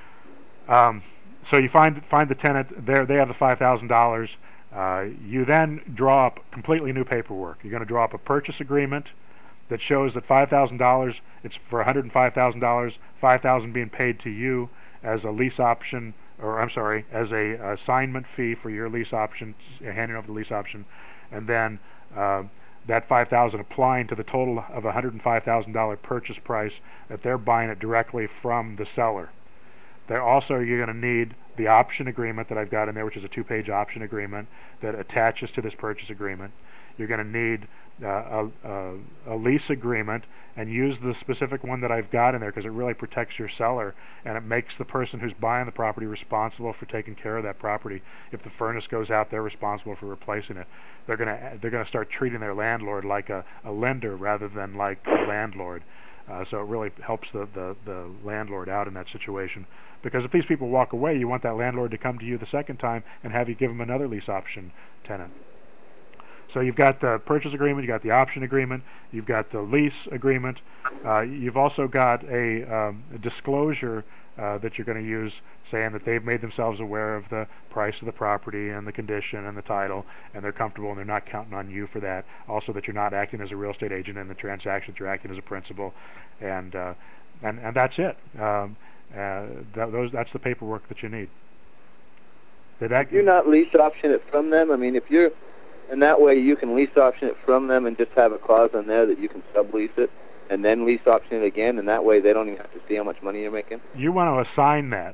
[SPEAKER 1] So you find the tenant there. They have the $5,000. You then draw up completely new paperwork. You're going to draw up a purchase agreement that shows that $5,000, it's for $105,000, $5,000 being paid to you as a lease option, or I'm sorry, as a assignment fee for your lease option, handing over the lease option, and then that $5,000 applying to the total of $105,000 purchase price that they're buying it directly from the seller. You're going to need the option agreement that I've got in there, which is a 2-page option agreement that attaches to this purchase agreement. You're going to need a lease agreement, and use the specific one that I've got in there because it really protects your seller, and it makes the person who's buying the property responsible for taking care of that property. If the furnace goes out, they're responsible for replacing it. They're going to start treating their landlord like a lender rather than like a landlord. So it really helps the landlord out in that situation. Because if these people walk away, you want that landlord to come to you the second time and have you give them another lease option tenant. So you've got the purchase agreement, you've got the option agreement, you've got the lease agreement. You've also got a disclosure that you're going to use saying that they've made themselves aware of the price of the property and the condition and the title, and they're comfortable and they're not counting on you for that. Also that you're not acting as a real estate agent in the transactions, you're acting as a principal, and that's it. That's the paperwork that you need.
[SPEAKER 3] Did you not lease option it from them? I mean, if you're and that way you can lease option it from them and just have a clause on there that you can sublease it and then lease option it again, and that way they don't even have to see how much money you're making.
[SPEAKER 1] You want to assign that.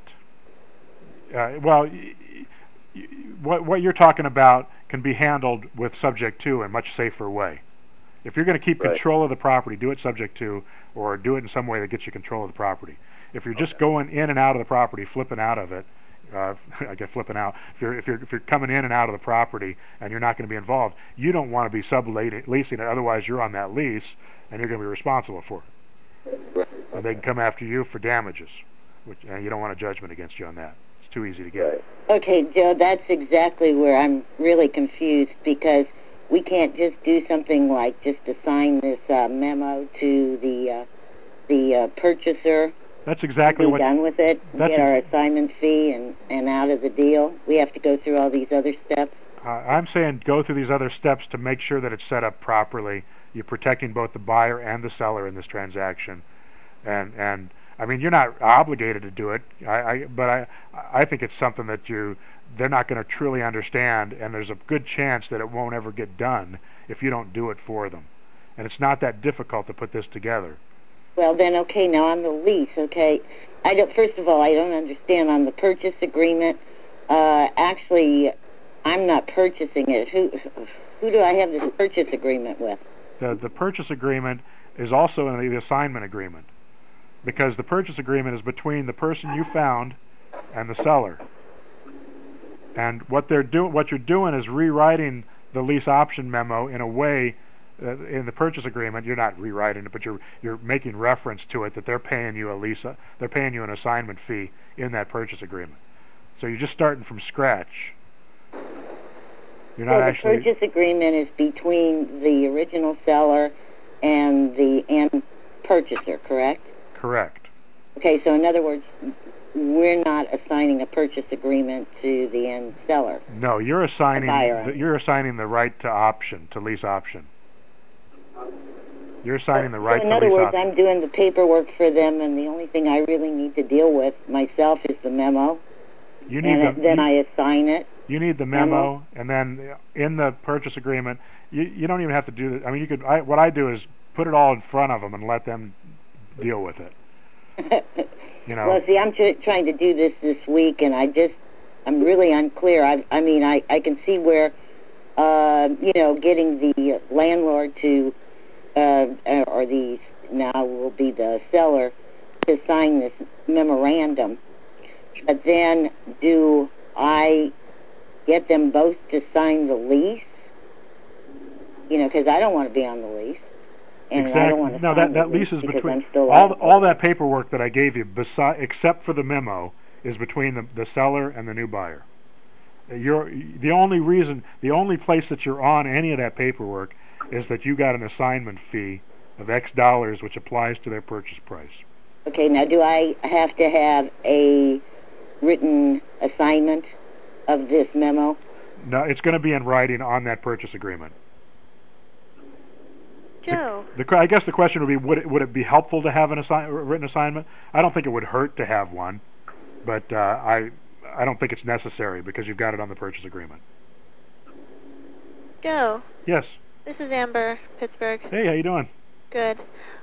[SPEAKER 1] What you're talking about can be handled with subject to in a much safer way. If you're going to keep control of the property, do it subject to, or do it in some way that gets you control of the property. If you're just going in and out of the property, flipping out of it, I get flipping out. If you're coming in and out of the property and you're not going to be involved, you don't want to be subleasing it. Otherwise, you're on that lease and you're going to be responsible for it. And they can come after you for damages, and you don't want a judgment against you on that. It's too easy to get.
[SPEAKER 8] Okay, Joe, that's exactly where I'm really confused, because we can't just do something like just assign this memo to the purchaser.
[SPEAKER 1] That's exactly what.
[SPEAKER 8] Done with it. Get our assignment fee and out of the deal. We have to go through all these other steps.
[SPEAKER 1] I'm saying go through these other steps to make sure that it's set up properly. You're protecting both the buyer and the seller in this transaction, and I mean you're not obligated to do it. But I think it's something that they're not going to truly understand, and there's a good chance that it won't ever get done if you don't do it for them. And it's not that difficult to put this together.
[SPEAKER 8] Well, then, okay, now on the lease, okay, first of all, I don't understand on the purchase agreement. Actually, I'm not purchasing it. Who do I have this purchase agreement with?
[SPEAKER 1] The purchase agreement is also in the assignment agreement, because the purchase agreement is between the person you found and the seller. And what you're doing is rewriting the lease option memo in a way. In the purchase agreement, you're not rewriting it, but you're making reference to it that they're paying you they're paying you an assignment fee in that purchase agreement. So you're just starting from scratch. You're not actually.
[SPEAKER 8] The purchase agreement is between the original seller and the end purchaser, correct?
[SPEAKER 1] Correct.
[SPEAKER 8] Okay, so in other words, we're not assigning a purchase agreement to the end seller.
[SPEAKER 1] No, you're assigning the right to lease option. You're assigning the right to lease option.
[SPEAKER 8] In other words, I'm doing the paperwork for them, and the only thing I really need to deal with myself is the memo. Then I assign it.
[SPEAKER 1] You need the memo, and then in the purchase agreement, you don't even have to do that. I mean, what I do is put it all in front of them and let them deal with it. You know.
[SPEAKER 8] Well, see, I'm trying to do this week, and I'm really unclear. I mean, I can see where, getting the landlord to, or the now will be the seller, to sign this memorandum. But then, do I get them both to sign the lease? Because I don't want to be on the lease. And
[SPEAKER 1] exactly.
[SPEAKER 8] I don't want to
[SPEAKER 1] no,
[SPEAKER 8] sign
[SPEAKER 1] that
[SPEAKER 8] the
[SPEAKER 1] lease is between
[SPEAKER 8] all
[SPEAKER 1] all that paperwork that I gave you, except for the memo, is between the seller and the new buyer. The only place that you're on any of that paperwork is that you got an assignment fee of X dollars, which applies to their purchase price.
[SPEAKER 8] Okay, now do I have to have a written assignment of this memo?
[SPEAKER 1] No, it's going to be in writing on that purchase agreement.
[SPEAKER 10] Joe.
[SPEAKER 1] I guess the question would be, would it be helpful to have a written assignment? I don't think it would hurt to have one, but I don't think it's necessary because you've got it on the purchase agreement.
[SPEAKER 10] Joe.
[SPEAKER 1] Yes.
[SPEAKER 10] This is Amber, Pittsburgh.
[SPEAKER 1] Hey, how you doing?
[SPEAKER 10] Good.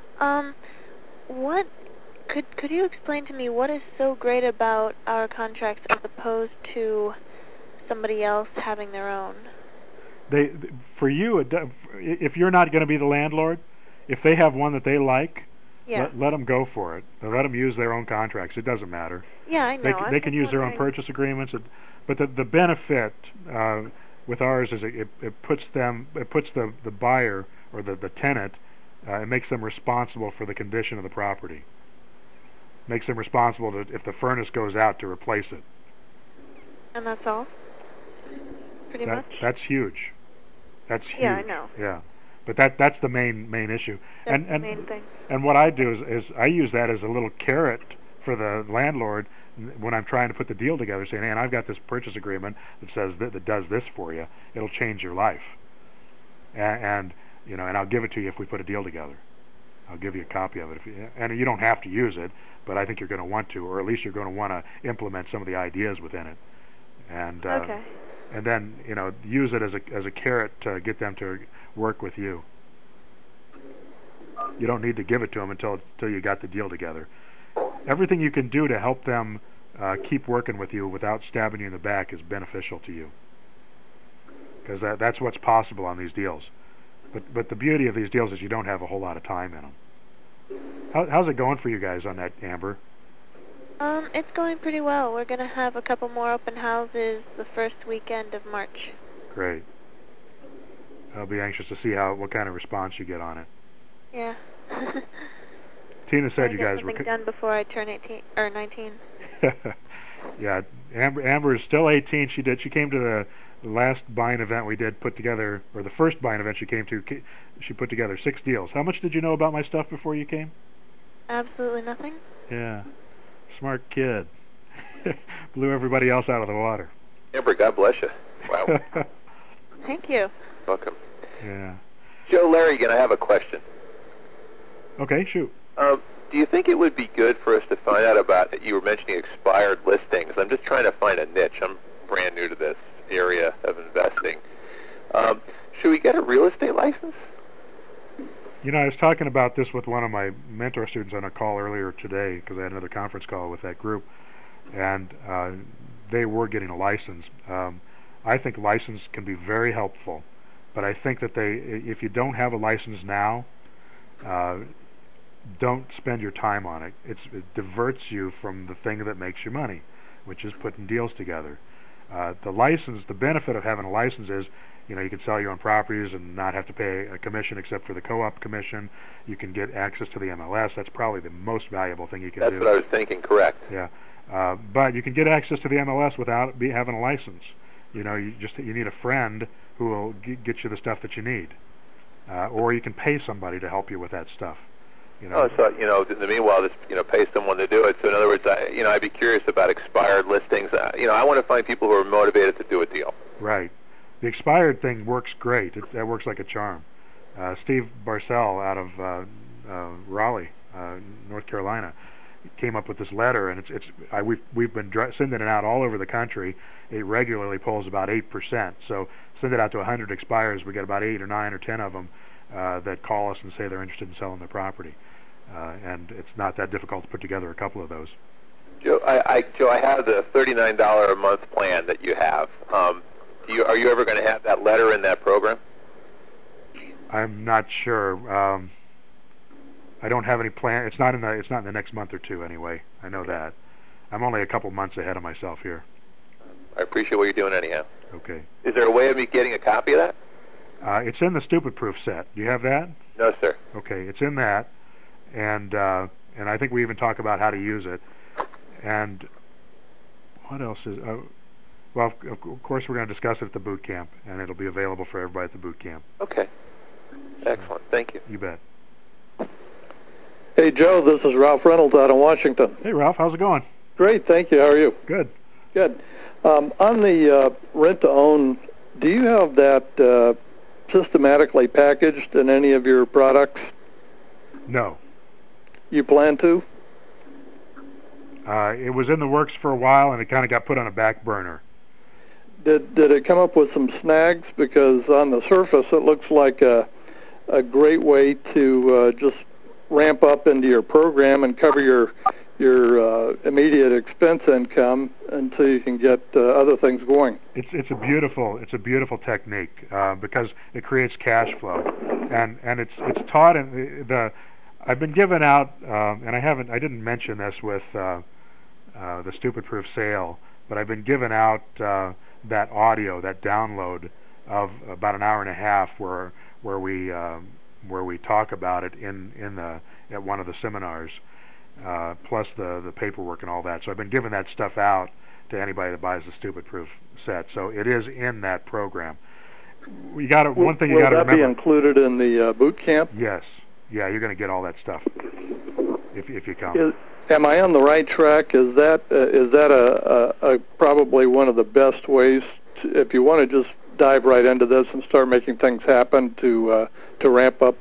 [SPEAKER 10] What could you explain to me what is so great about our contracts as opposed to somebody else having their own?
[SPEAKER 1] For you, if you're not going to be the landlord, if they have one that they like,
[SPEAKER 10] yeah.
[SPEAKER 1] let them go for it. Let them use their own contracts. It doesn't matter.
[SPEAKER 10] Yeah, I know.
[SPEAKER 1] They can use their own purchase agreements, but the benefit with ours is it puts the buyer or the tenant, it makes them responsible for the condition of the property. Makes them responsible if the furnace goes out to replace it.
[SPEAKER 10] And that's all? Pretty much?
[SPEAKER 1] That's huge. That's huge.
[SPEAKER 10] Yeah, I know.
[SPEAKER 1] Yeah, but that's the main issue.
[SPEAKER 10] That's the main thing.
[SPEAKER 1] And what I do is I use that as a little carrot for the landlord when I'm trying to put the deal together, saying, "Man, I've got this purchase agreement that says that does this for you. It'll change your life." And I'll give it to you if we put a deal together. I'll give you a copy of it, and you don't have to use it, but I think you're going to want to, or at least you're going to want to implement some of the ideas within it. And
[SPEAKER 10] okay.
[SPEAKER 1] And then use it as a carrot to get them to work with you. You don't need to give it to them until you got the deal together. Everything you can do to help them keep working with you without stabbing you in the back is beneficial to you, because that's what's possible on these deals. But the beauty of these deals is you don't have a whole lot of time in them. How's it going for you guys on that, Amber?
[SPEAKER 10] It's going pretty well. We're going to have a couple more open houses the first weekend of March.
[SPEAKER 1] Great. I'll be anxious to see what kind of response you get on it.
[SPEAKER 10] Yeah.
[SPEAKER 1] Tina said you guys
[SPEAKER 10] were done before I turn 18 or 19.
[SPEAKER 1] Yeah, Amber is still 18. She came to the last buying event we did put together, or the first buying event she came to. She put together 6 deals. How much did you know about my stuff before you came?
[SPEAKER 10] Absolutely nothing.
[SPEAKER 1] Yeah. Smart kid. Blew everybody else out of the water.
[SPEAKER 9] Amber, God bless you. Wow.
[SPEAKER 10] Thank you.
[SPEAKER 9] Welcome.
[SPEAKER 1] Yeah.
[SPEAKER 9] Joe, Larry, again, I have a question.
[SPEAKER 1] Okay, shoot.
[SPEAKER 9] Do you think it would be good for us to find out about, you were mentioning expired listings. I'm just trying to find a niche. I'm brand new to this area of investing. Should we get a real estate license?
[SPEAKER 1] I was talking about this with one of my mentor students on a call earlier today, because I had another conference call with that group, and they were getting a license. I think license can be very helpful, but I think that if you don't have a license now, don't spend your time on it. It diverts you from the thing that makes you money, which is putting deals together. The benefit of having a license is, you can sell your own properties and not have to pay a commission except for the co-op commission. You can get access to the MLS. That's probably the most valuable thing you can do.
[SPEAKER 9] That's what I was thinking, correct.
[SPEAKER 1] Yeah. But you can get access to the MLS without having a license. You need a friend who will get you the stuff that you need. Or you can pay somebody to help you with that stuff.
[SPEAKER 9] Oh, so, in the meanwhile, just, pay someone to do it. So in other words, I'd be curious about expired listings. I want to find people who are motivated to do a deal.
[SPEAKER 1] Right. The expired thing works great. That works like a charm. Steve Barcel out of Raleigh, North Carolina, came up with this letter, and we've been sending it out all over the country. It regularly polls about 8%. So send it out to 100 expires. We get about 8 or 9 or 10 of them that call us and say they're interested in selling their property. and it's not that difficult to put together a couple of those.
[SPEAKER 9] Joe, I have the $39 a month plan that you have. Are you ever going to have that letter in that program?
[SPEAKER 1] I'm not sure. I don't have any plan. It's not in the next month or two anyway. I know that. I'm only a couple months ahead of myself here.
[SPEAKER 9] I appreciate what you're doing anyhow.
[SPEAKER 1] Okay.
[SPEAKER 9] Is there a way of me getting a copy of that?
[SPEAKER 1] It's in the Stupid Proof set. Do you have that?
[SPEAKER 9] No, sir.
[SPEAKER 1] Okay, it's in that, and I think we even talk about how to use it. And what else is? Well, of course, we're going to discuss it at the boot camp, and it'll be available for everybody at the boot camp.
[SPEAKER 9] Okay. Excellent. Thank you.
[SPEAKER 1] You bet.
[SPEAKER 11] Hey, Joe, this is Ralph Reynolds out of Washington.
[SPEAKER 1] Hey, Ralph, how's it going?
[SPEAKER 11] Great, thank you. How are you?
[SPEAKER 1] Good.
[SPEAKER 11] Good. On the rent-to-own, do you have that systematically packaged in any of your products?
[SPEAKER 1] No.
[SPEAKER 11] You plan to?
[SPEAKER 1] It was in the works for a while, and it kind of got put on a back burner.
[SPEAKER 11] Did it come up with some snags? Because on the surface, it looks like a great way to just ramp up into your program and cover your immediate expense income until you can get other things going.
[SPEAKER 1] It's a beautiful technique because it creates cash flow, and it's taught in the. I've been given out, and I didn't mention this with the Stupid Proof sale, but I've been given out that audio, that download of about an hour and a half where we talk about it at one of the seminars, plus the paperwork and all that. So I've been giving that stuff out to anybody that buys the Stupid Proof set. So it is in that program. One thing you got to remember.
[SPEAKER 11] Will that be included in the boot camp?
[SPEAKER 1] Yes. Yeah, you're going to get all that stuff if you come.
[SPEAKER 11] Am I on the right track? Is that a probably one of the best ways if you want to just dive right into this and start making things happen to ramp up?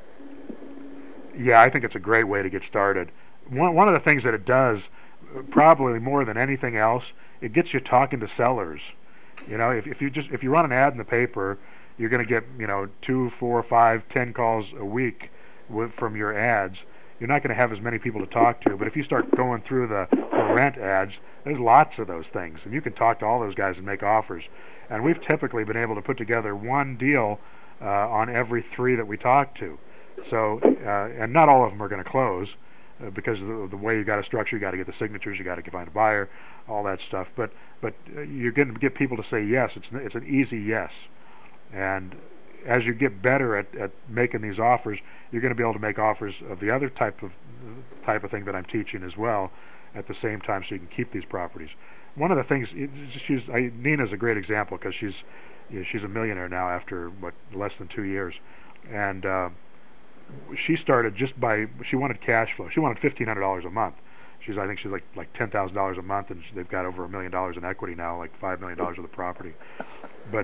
[SPEAKER 1] Yeah, I think it's a great way to get started. One of the things that it does, probably more than anything else, it gets you talking to sellers. You know, if you run an ad in the paper, you're going to get 2, 4, 5, 10 calls a week from your ads. You're not going to have as many people to talk to. But if you start going through the rent ads, there's lots of those things, and you can talk to all those guys and make offers. And we've typically been able to put together one deal on every 3 that we talk to. So, and not all of them are going to close because of the way you got to structure. You got to get the signatures. You got to find a buyer, all that stuff. But you're going to get people to say yes. It's an easy yes. And as you get better at making these offers, you're going to be able to make offers of the other type of thing that I'm teaching as well at the same time, so you can keep these properties. One of the things, Nina's a great example because she's a millionaire now after less than 2 years, and she started she wanted cash flow. She wanted $1,500 a month. I think she's like $10,000 a month, and they've got over $1 million in equity now, like $5 million of the property. But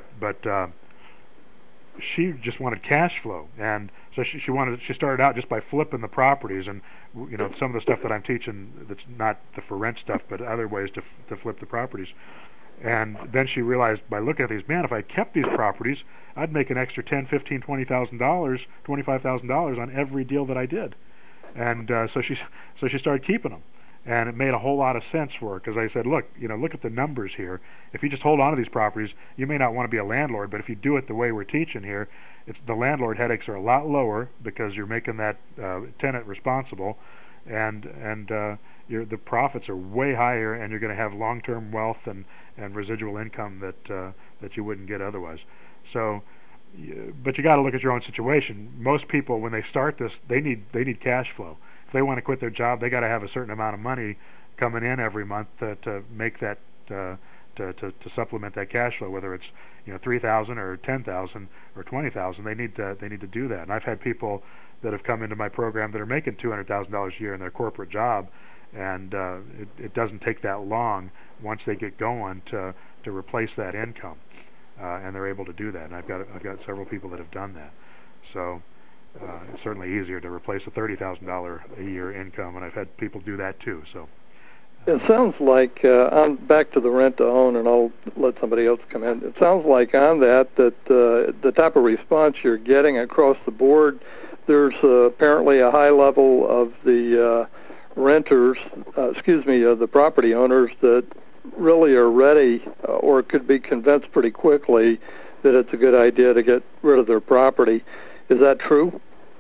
[SPEAKER 1] she just wanted cash flow, and so she started out just by flipping the properties, and some of the stuff that I'm teaching that's not the for rent stuff, but other ways to flip the properties. And then she realized by looking at these, man, if I kept these properties, I'd make an extra $10,000, $15,000, $20,000, $25,000 on every deal that I did. And so she started keeping them. And it made a whole lot of sense for her because I said, look at the numbers here. If you just hold on to these properties, you may not want to be a landlord, but if you do it the way we're teaching here, the landlord headaches are a lot lower because you're making that tenant responsible, and the profits are way higher, and you're going to have long-term wealth and residual income that you wouldn't get otherwise. So, but you got to look at your own situation. Most people, when they start this, they need cash flow. If they want to quit their job, they got to have a certain amount of money coming in every month to make that to supplement that cash flow. Whether it's $3,000 or $10,000 or $20,000, they need to do that. And I've had people that have come into my program that are making $200,000 a year in their corporate job, and it doesn't take that long once they get going to replace that income, and they're able to do that. And I've got several people that have done that. So. It's certainly easier to replace a $30,000 a year income, and I've had people do that too. So
[SPEAKER 11] it sounds like I'm back to the rent to own, and I'll let somebody else come in. It sounds like on that the type of response you're getting across the board there's apparently a high level of the renters, the property owners that really are ready or could be convinced pretty quickly that it's a good idea to get rid of their property. Is that true?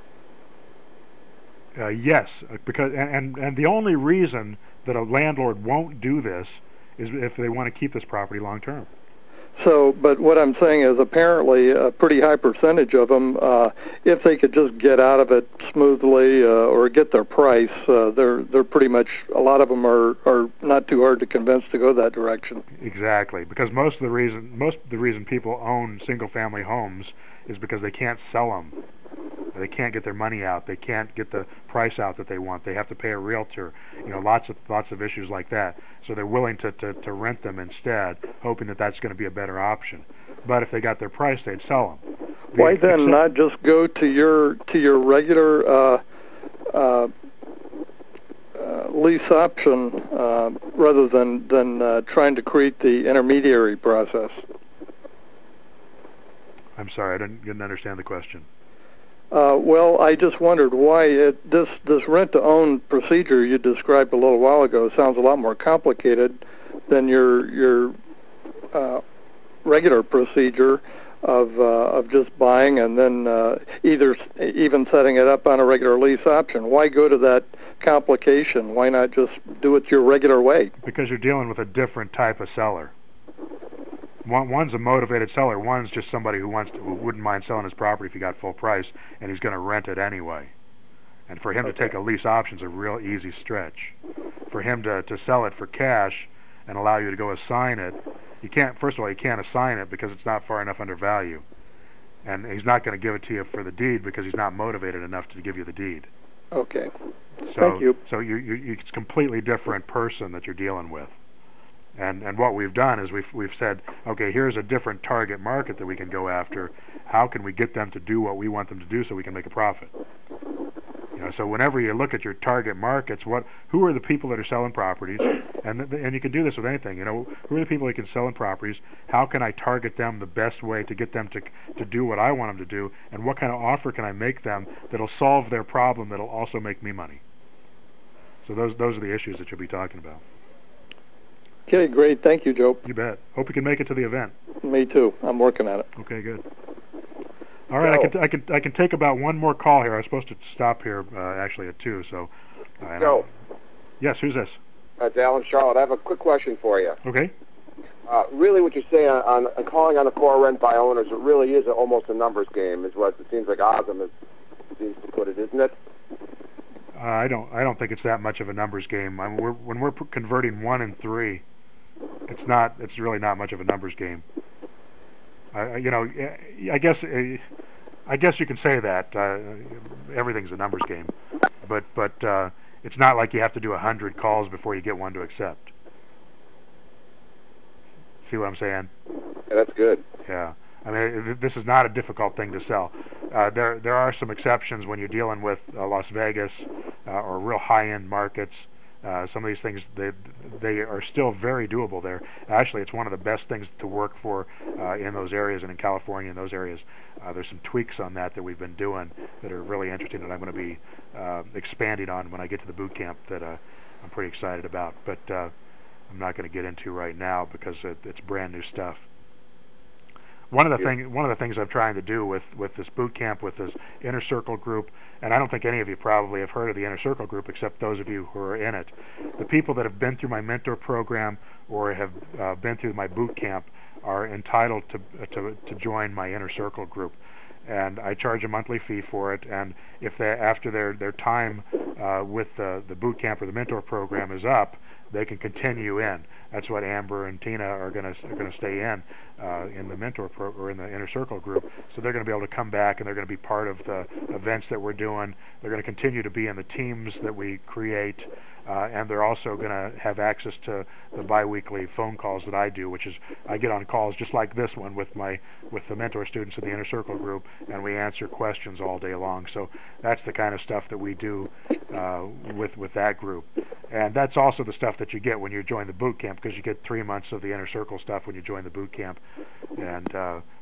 [SPEAKER 1] Yes, because and the only reason that a landlord won't do this is if they want to keep this property long term.
[SPEAKER 11] So, but what I'm saying is apparently a pretty high percentage of them, if they could just get out of it smoothly or get their price, they're pretty much, a lot of them are not too hard to convince to go that direction.
[SPEAKER 1] Exactly, because most of the reason people own single-family homes is because they can't sell them. They can't get their money out. They can't get the price out that they want. They have to pay a realtor. Lots of issues like that. So they're willing to rent them instead, hoping that that's going to be a better option. But if they got their price, they'd sell them.
[SPEAKER 11] Why then not just go to your regular lease option rather than trying to create the intermediary process?
[SPEAKER 1] I'm sorry, I didn't understand the question.
[SPEAKER 11] Well, I just wondered why this rent-to-own procedure you described a little while ago sounds a lot more complicated than your regular procedure of just buying and then even setting it up on a regular lease option. Why go to that complication? Why not just do it your regular way?
[SPEAKER 1] Because you're dealing with a different type of seller. One's a motivated seller. One's just somebody who wouldn't mind selling his property if he got full price, and he's going to rent it anyway. And for him to take a lease option is a real easy stretch. For him to sell it for cash and allow you to go assign it, first of all, you can't assign it because it's not far enough under value. And he's not going to give it to you for the deed because he's not motivated enough to give you the deed.
[SPEAKER 11] Okay.
[SPEAKER 1] Thank you. So it's a completely different person that you're dealing with. And what we've done is we've said, okay, here's a different target market that we can go after. How can we get them to do what we want them to do so we can make a profit? So whenever you look at your target markets, who are the people that are selling properties? And you can do this with anything. Who are the people that can sell in properties? How can I target them the best way to get them to do what I want them to do? And what kind of offer can I make them that'll solve their problem that'll also make me money? So those are the issues that you'll be talking about.
[SPEAKER 11] Okay, great. Thank you, Joe.
[SPEAKER 1] You bet. Hope you can make it to the event.
[SPEAKER 11] Me too. I'm working at it.
[SPEAKER 1] Okay, good. All right,
[SPEAKER 12] Joe.
[SPEAKER 1] I can take about one more call here. I was supposed to stop here actually at 2. So.
[SPEAKER 12] Joe.
[SPEAKER 1] Yes, who's this?
[SPEAKER 12] It's Alan Charlotte. I have a quick question for you.
[SPEAKER 1] Okay.
[SPEAKER 12] Really, what you're saying on calling on the for rent by owners, it really is almost a numbers game, is what it seems like Ozzum seems to put it, isn't it?
[SPEAKER 1] I don't think it's that much of a numbers game. I mean, when we're converting 1 and 3. It's really not much of a numbers game. I guess you can say that everything's a numbers game, but it's not like you have to do 100 calls before you get one to accept. See what I'm saying?
[SPEAKER 12] Yeah, that's good.
[SPEAKER 1] Yeah. I mean, this is not a difficult thing to sell. There are some exceptions when you're dealing with Las Vegas or real high-end markets. Some of these things, they are still very doable there. Actually, it's one of the best things to work for in those areas and in California in those areas. There's some tweaks on that we've been doing that are really interesting that I'm going to be expanding on when I get to the boot camp that I'm pretty excited about. But I'm not going to get into right now because it's brand new stuff. One of the things I'm trying to do with this boot camp, with this Inner Circle group, and I don't think any of you probably have heard of the Inner Circle group except those of you who are in it. The people that have been through my mentor program or have been through my boot camp are entitled to join my Inner Circle group. And I charge a monthly fee for it, and if they after their time with the boot camp or the mentor program is up, they can continue in. That's what Amber and Tina are going to stay in the mentor or in the Inner Circle group. So they're going to be able to come back and they're going to be part of the events that we're doing. They're going to continue to be in the teams that we create, and they're also going to have access to the biweekly phone calls that I do, which is I get on calls just like this one with the mentor students in the Inner Circle group, and we answer questions all day long. So that's the kind of stuff that we do with that group, and that's also the stuff that you get when you join the boot camp, because you get 3 months of the Inner Circle stuff when you join the boot camp, and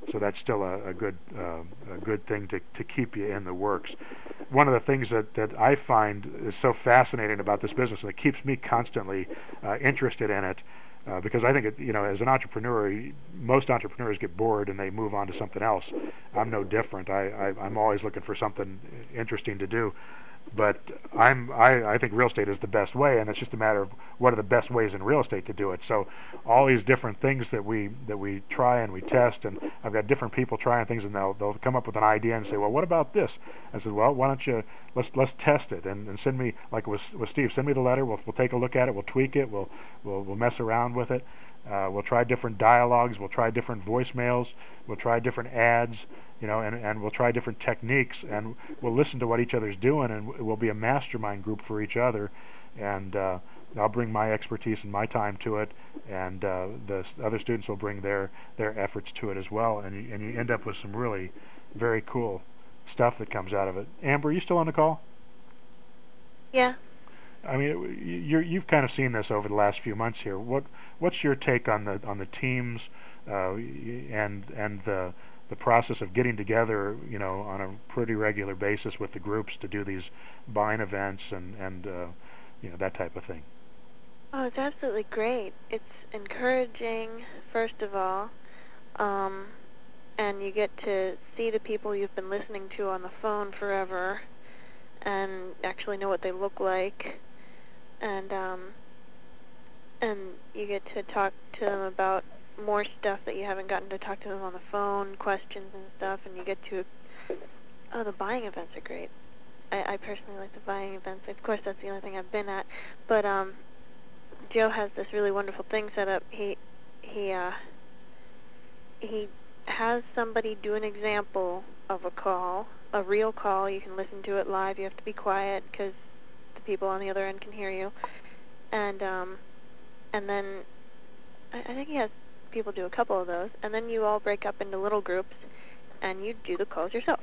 [SPEAKER 1] that's still a good thing to keep you in the works. One of the things that I find is so fascinating about this business, and it keeps me constantly interested in it, because I think as an entrepreneur, most entrepreneurs get bored and they move on to something else. I'm no different. I'm always looking for something interesting to do. But I think real estate is the best way, and it's just a matter of what are the best ways in real estate to do it. So all these different things that we try and we test, and I've got different people trying things, and they'll come up with an idea and say, well, what about this? I said, well, why don't you let's test it and send me, like with Steve, send me the letter. We'll take a look at it. We'll tweak it. We'll mess around with it. We'll try different dialogues. We'll try different voicemails. We'll try different ads. And we'll try different techniques, and we'll listen to what each other's doing, and we'll be a mastermind group for each other. And I'll bring my expertise and my time to it, and the other students will bring their efforts to it as well. And you end up with some really very cool stuff that comes out of it. Amber, are you still on the call?
[SPEAKER 10] Yeah.
[SPEAKER 1] I mean, you've kind of seen this over the last few months here. What's your take on the teams and the process of getting together, on a pretty regular basis with the groups to do these buying events and that type of thing?
[SPEAKER 10] Oh, it's absolutely great. It's encouraging, first of all, and you get to see the people you've been listening to on the phone forever and actually know what they look like, and you get to talk to them about more stuff that you haven't gotten to talk to them on the phone, questions and stuff, and you get to, the buying events are great. I personally like the buying events. Of course, that's the only thing I've been at, but Joe has this really wonderful thing set up. He has somebody do an example of a call, a real call. You can listen to it live. You have to be quiet because the people on the other end can hear you, and then I think he has people do a couple of those, and then you all break up into little groups, and you do the calls yourself.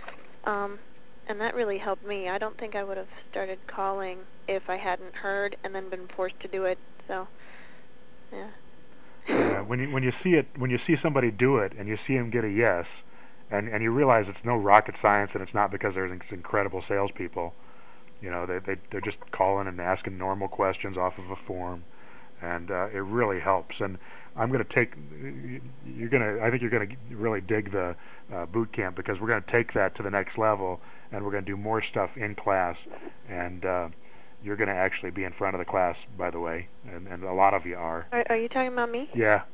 [SPEAKER 10] And that really helped me. I don't think I would have started calling if I hadn't heard and then been forced to do it. So, yeah.
[SPEAKER 1] Yeah, when you see somebody do it, and you see them get a yes, and you realize it's no rocket science, and it's not because they're incredible salespeople. They're just calling and asking normal questions off of a form, and it really helps. And I think you're gonna really dig the boot camp, because we're gonna take that to the next level, and we're gonna do more stuff in class, and you're gonna actually be in front of the class, by the way, and a lot of you are.
[SPEAKER 10] Are you talking about me?
[SPEAKER 1] Yeah.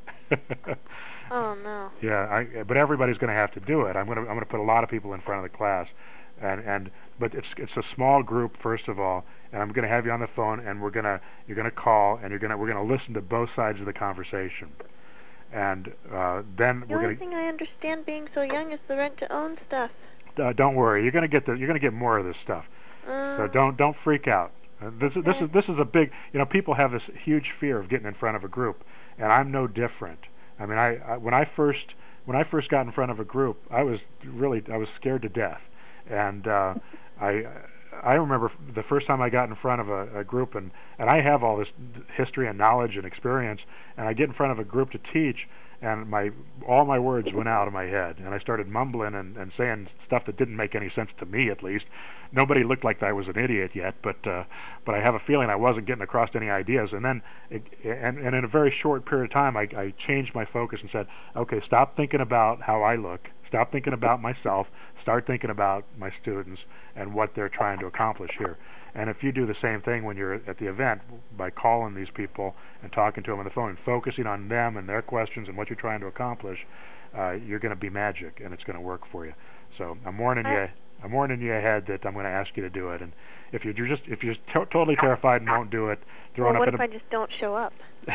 [SPEAKER 10] Oh no.
[SPEAKER 1] Yeah, but everybody's gonna have to do it. I'm gonna put a lot of people in front of the class, but it's a small group, first of all, and I'm going to have you on the phone, and you're going to call, and we're going to listen to both sides of the conversation, and then
[SPEAKER 10] the only thing I understand being so young is the rent-to-own stuff.
[SPEAKER 1] Don't worry, you're going to get more of this stuff, so don't freak out. This is a big, people have this huge fear of getting in front of a group, and I'm no different. I mean, when I first got in front of a group, I was scared to death. And I remember the first time I got in front of a group, and I have all this history and knowledge and experience, and I get in front of a group to teach, and all my words went out of my head, and I started mumbling and saying stuff that didn't make any sense to me, at least. Nobody looked like I was an idiot yet, but I have a feeling I wasn't getting across any ideas. And then, and in a very short period of time, I changed my focus and said, okay, stop thinking about how I look. Stop thinking about myself. Start thinking about my students and what they're trying to accomplish here. And if you do the same thing when you're at the event, by calling these people and talking to them on the phone and focusing on them and their questions and what you're trying to accomplish, you're going to be magic, and it's going to work for you. So I'm warning you ahead that I'm going to ask you to do it. And if you're totally terrified and won't do it,
[SPEAKER 10] what if I just don't show up?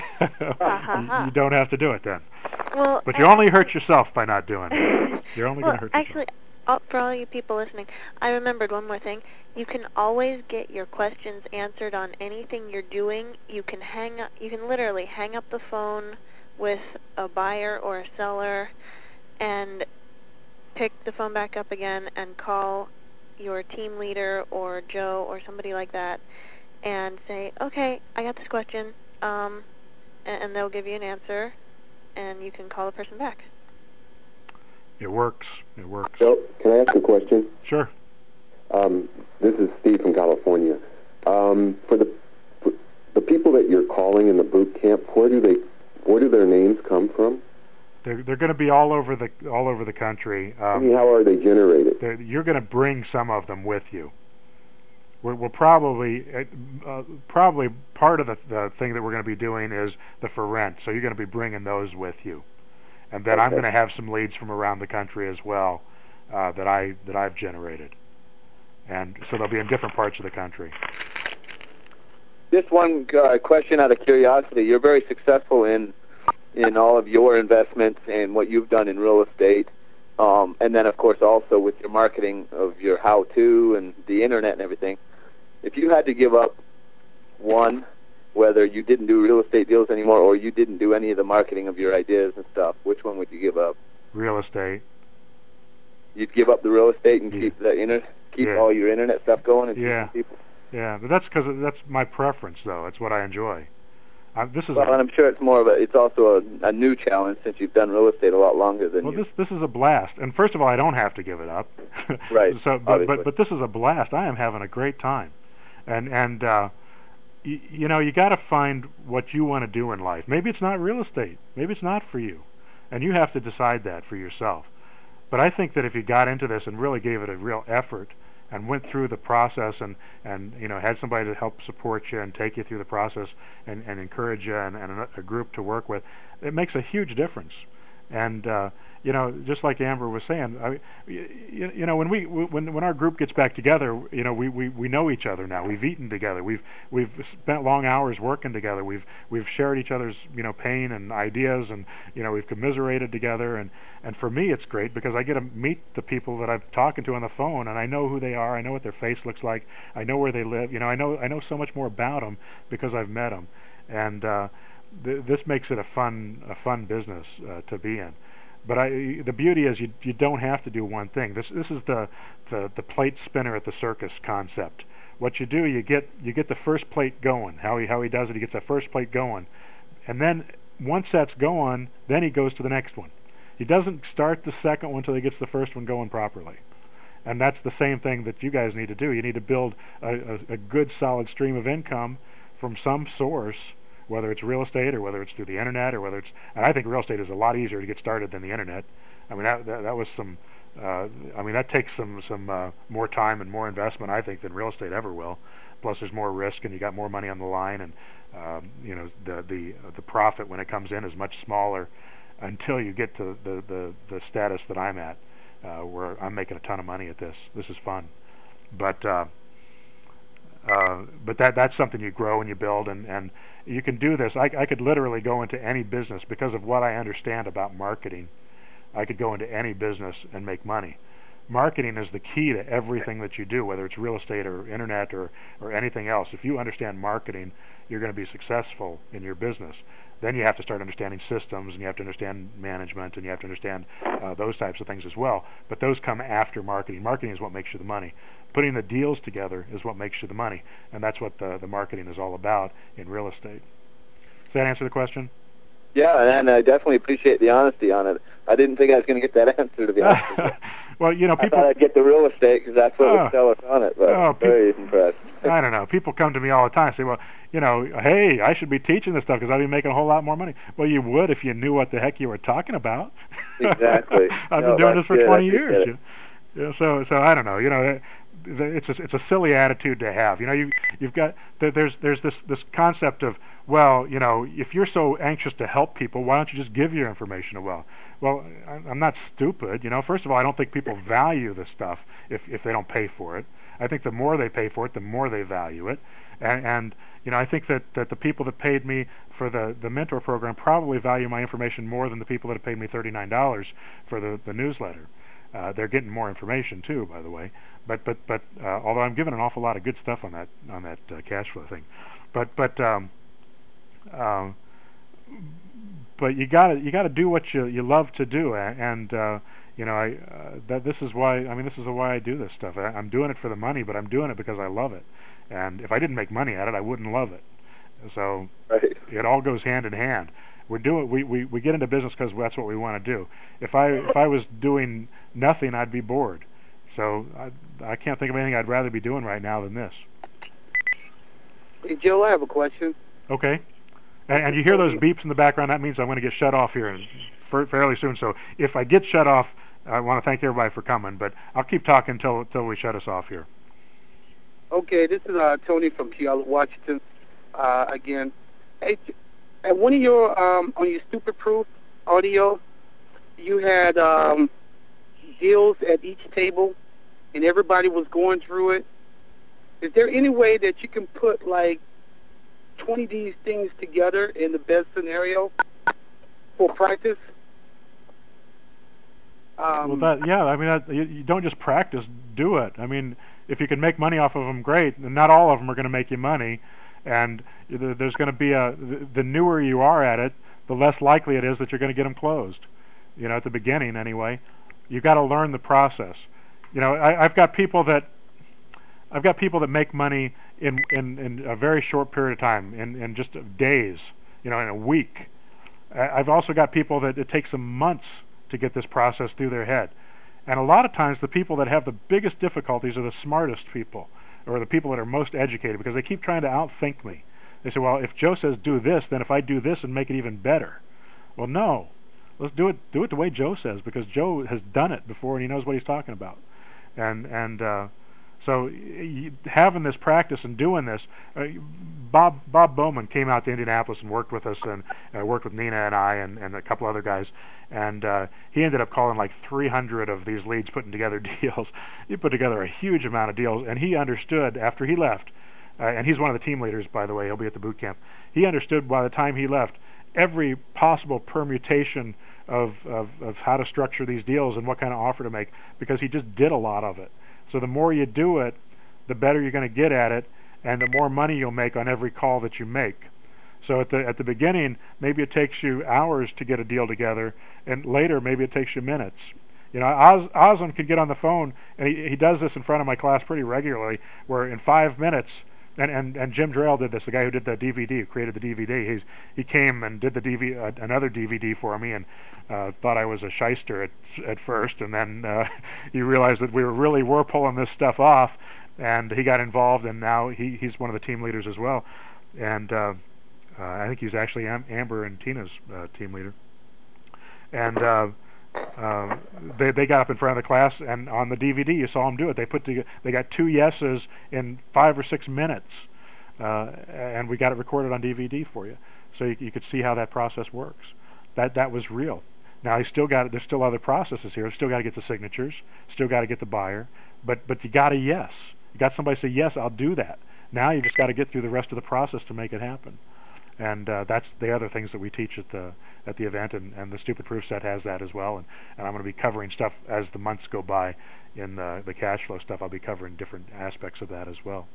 [SPEAKER 1] You don't have to do it then.
[SPEAKER 10] Well,
[SPEAKER 1] but you only hurt yourself by not doing it. You're only going to hurt yourself.
[SPEAKER 10] Actually, for all you people listening, I remembered one more thing. You can always get your questions answered on anything you're doing. You can literally hang up the phone with a buyer or a seller and pick the phone back up again and call your team leader or Joe or somebody like that and say, okay, I got this question, and they'll give you an answer, and you can call the person back.
[SPEAKER 1] It works. It works.
[SPEAKER 13] So, can I ask a question?
[SPEAKER 1] Sure.
[SPEAKER 13] This is Steve from California. For the people that you're calling in the boot camp, where do their names come from?
[SPEAKER 1] They're going to be all over the country.
[SPEAKER 13] How are they generated?
[SPEAKER 1] You're going to bring some of them with you. We'll probably part of the thing that we're going to be doing is the for rent. So you're going to be bringing those with you, and then I'm going to have some leads from around the country as well that I've generated, and so they'll be in different parts of the country.
[SPEAKER 3] Just one question out of curiosity. You're very successful in all of your investments and what you've done in real estate. And then, of course, also with your marketing of your how-to and the internet and everything. If you had to give up one, whether you didn't do real estate deals anymore or you didn't do any of the marketing of your ideas and stuff, which one would you give up?
[SPEAKER 1] Real estate.
[SPEAKER 3] You'd give up the real estate and keep all your internet stuff going and teaching people?
[SPEAKER 1] Yeah, but that's because that's my preference, though. It's what I enjoy.
[SPEAKER 3] And I'm sure it's also a new challenge since you've done real estate a lot longer than you.
[SPEAKER 1] Well, this is a blast. And first of all, I don't have to give it up.
[SPEAKER 3] Right.
[SPEAKER 1] But this is a blast. I am having a great time. And you know, you got to find what you want to do in life. Maybe it's not real estate. Maybe it's not for you. And you have to decide that for yourself. But I think that if you got into this and really gave it a real effort and went through the process and you know, had somebody to help support you and take you through the process and encourage you and a group to work with, it makes a huge difference. And you know, just like Amber was saying, you know, when our group gets back together, you know, we know each other now. We've eaten together. We've spent long hours working together. We've shared each other's, you know, pain and ideas, and you know, we've commiserated together. And for me, it's great because I get to meet the people that I'm talking to on the phone, and I know who they are. I know what their face looks like. I know where they live. You know, I know so much more about them because I've met them. And this makes it a fun business to be in. But the beauty is you don't have to do one thing. This is the plate spinner at the circus concept. What you do, you get the first plate going. How he does it, he gets that first plate going, and then once that's going, then he goes to the next one. He doesn't start the second one until he gets the first one going properly. And that's the same thing that you guys need to do. You need to build a good solid stream of income from some source, whether it's real estate or whether it's through the internet or whether it's, and I think real estate is a lot easier to get started than the internet. I mean, that was some, I mean, that takes some more time and more investment, I think, than real estate ever will. Plus there's more risk and you got more money on the line, and you know, the profit when it comes in is much smaller until you get to the status that I'm at, where I'm making a ton of money at this. This is fun. But that's something you grow and you build, and you can do this. I could literally go into any business because of what I understand about marketing. I could go into any business and make money. Marketing is the key to everything that you do, whether it's real estate or internet or anything else. If you understand marketing, you're going to be successful in your business. Then you have to start understanding systems, and you have to understand management, and you have to understand those types of things as well. But those come after marketing. Marketing is what makes you the money. Putting the deals together is what makes you the money, and that's what the marketing is all about in real estate. Does that answer the question?
[SPEAKER 3] Yeah, and I definitely appreciate the honesty on it. I didn't think I was going to get that answer, to be honest with you.
[SPEAKER 1] Well, you know, people.
[SPEAKER 3] I thought I'd get the real estate because that's what would sell us on it. But I'm very impressed.
[SPEAKER 1] I don't know. People come to me all the time and say, "Well, you know, hey, I should be teaching this stuff because I'd be making a whole lot more money." Well, you would if you knew what the heck you were talking about.
[SPEAKER 3] Exactly.
[SPEAKER 1] I've been doing this for 20 years. Yeah, so I don't know. You know, it's a silly attitude to have. You know, you've got there's this concept of, well, you know, if you're so anxious to help people, why don't you just give your information away? Well, I'm not stupid. You know, first of all, I don't think people value this stuff if they don't pay for it. I think the more they pay for it, the more they value it. And you know, I think that the people that paid me for the mentor program probably value my information more than the people that have paid me $39 for the newsletter. They're getting more information too, by the way. But although I'm giving an awful lot of good stuff on that cash flow thing, but you gotta do what you love to do, and you know, this is why I do this stuff. I'm doing it for the money, but I'm doing it because I love it. And if I didn't make money at it, I wouldn't love it. So it all goes hand in hand. We get into business because that's what we want to do. If I was doing nothing, I'd be bored. So I can't think of anything I'd rather be doing right now than this.
[SPEAKER 6] Hey, Joe, I have a question.
[SPEAKER 1] Okay. And you hear those beeps in the background, that means I'm going to get shut off here fairly soon. So if I get shut off, I want to thank everybody for coming, but I'll keep talking until we shut us off here.
[SPEAKER 6] Okay, this is Tony from Puyallup, Washington. Again, hey, at one of your on your Stupid Proof audio, you had deals at each table, and everybody was going through it. Is there any way that you can put like 20 of these things together in the best scenario for practice?
[SPEAKER 1] You don't just practice, do it. I mean, if you can make money off of them, great. And not all of them are going to make you money. And there's going to be the newer you are at it, the less likely it is that you're going to get them closed. You know, at the beginning anyway, you've got to learn the process. You know, I've got people that make money in a very short period of time, in just days, you know, in a week. I've also got people that it takes them months to get this process through their head. And a lot of times the people that have the biggest difficulties are the smartest people, or the people that are most educated, because they keep trying to outthink me. They say, well, if Joe says do this, then if I do this and make it even better. Well, no. Let's do it the way Joe says, because Joe has done it before and he knows what he's talking about. So having this practice and doing this, Bob Bowman came out to Indianapolis and worked with us, and worked with Nina and I and a couple other guys, and he ended up calling like 300 of these leads, putting together deals. He put together a huge amount of deals, and he understood after he left, and he's one of the team leaders, by the way, he'll be at the boot camp. He understood by the time he left every possible permutation of how to structure these deals and what kind of offer to make, because he just did a lot of it. So the more you do it, the better you're going to get at it, and the more money you'll make on every call that you make. So at the beginning, maybe it takes you hours to get a deal together, and later maybe it takes you minutes. You know, Osland could get on the phone, and he does this in front of my class pretty regularly, where in 5 minutes, and Jim Drell did this, the guy who did the DVD, who created the DVD. He came and did the another DVD for me, and thought I was a shyster at first, and then he realized that we were pulling this stuff off, and he got involved, and now he's one of the team leaders as well, and I think he's actually Amber and Tina's team leader, and they got up in front of the class, and on the DVD you saw them do it. They got 2 yeses in 5 or 6 minutes, and we got it recorded on DVD for you, so you could see how that process works. That was real. Now there's still other processes here. Still got to get the signatures, still got to get the buyer, but you got a yes. You got somebody say yes, I'll do that. Now you just got to get through the rest of the process to make it happen. And that's the other things that we teach at the event, and the Stupid Proof set has that as well. And I'm going to be covering stuff as the months go by in the cash flow stuff. I'll be covering different aspects of that as well.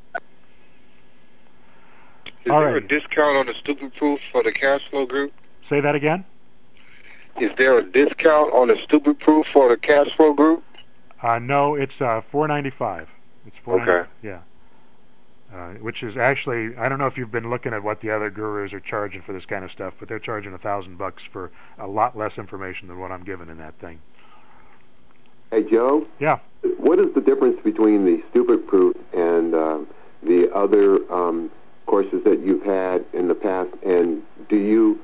[SPEAKER 14] Is there a discount on the Stupid Proof for the cash flow group?
[SPEAKER 1] Say that again?
[SPEAKER 14] Is there a discount on the Stupid Proof for the cash flow group?
[SPEAKER 1] No, it's $4.95. It's $4.95.
[SPEAKER 14] Okay.
[SPEAKER 1] Yeah. Which is actually, I don't know if you've been looking at what the other gurus are charging for this kind of stuff, but they're charging $1,000 for a lot less information than what I'm giving in that thing.
[SPEAKER 13] Hey, Joe?
[SPEAKER 1] Yeah?
[SPEAKER 13] What is the difference between the Stupid Proof and the other courses that you've had in the past, and do you,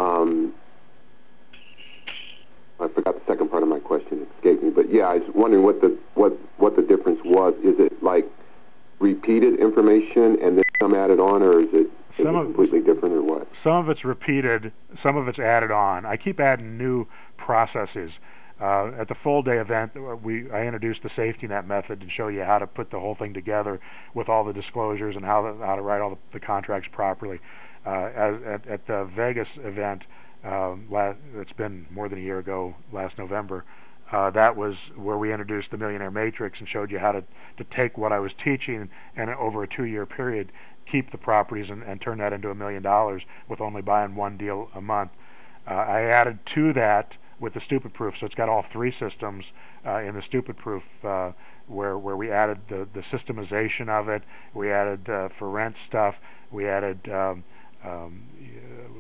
[SPEAKER 13] I forgot the second part of my question, it escaped me, but yeah, I was wondering what the difference was. Is it like repeated information and then some added on, or is it completely different, or what?
[SPEAKER 1] Some of it's repeated, some of it's added on. I keep adding new processes. At the full day event, I introduced the safety net method and show you how to put the whole thing together with all the disclosures and how to write all the contracts properly. At the Vegas event, it's been more than a year ago, last November, that was where we introduced the Millionaire Matrix and showed you how to take what I was teaching and over a 2-year period keep the properties and turn that into $1 million with only buying 1 deal a month. I added to that with the Stupid Proof, so it's got all 3 systems in the Stupid Proof, where we added the systemization of it, we added for rent stuff, we added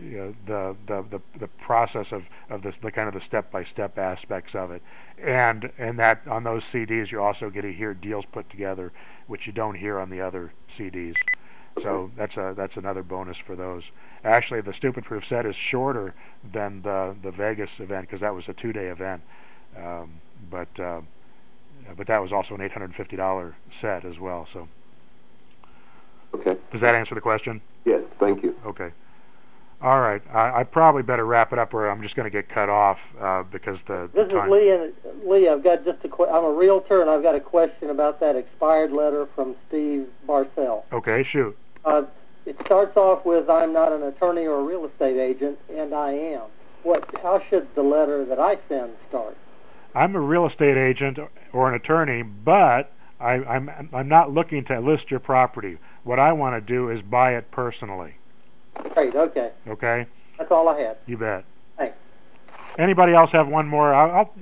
[SPEAKER 1] the process of this, the kind of the step-by-step aspects of it, and that on those CDs you also get to hear deals put together, which you don't hear on the other CDs. So that's another bonus for those. Actually, the Stupid Proof set is shorter than the Vegas event because that was a 2-day event, but that was also an $850 set as well. So.
[SPEAKER 13] Okay.
[SPEAKER 1] Does that answer the question?
[SPEAKER 13] Yes, thank you.
[SPEAKER 1] Okay. All right. I probably better wrap it up, or I'm just going to get cut off because the time.
[SPEAKER 15] This is Lee. I've got just I'm a realtor, and I've got a question about that expired letter from Steve Barcel.
[SPEAKER 1] Okay, shoot.
[SPEAKER 15] It starts off with, "I'm not an attorney or a real estate agent," and I am. How should the letter that I send start?
[SPEAKER 1] I'm a real estate agent or an attorney, but I'm not looking to list your property. What I want to do is buy it personally.
[SPEAKER 15] Great, okay.
[SPEAKER 1] Okay?
[SPEAKER 15] That's all I had.
[SPEAKER 1] You bet.
[SPEAKER 15] Thanks.
[SPEAKER 1] Anybody else have one more?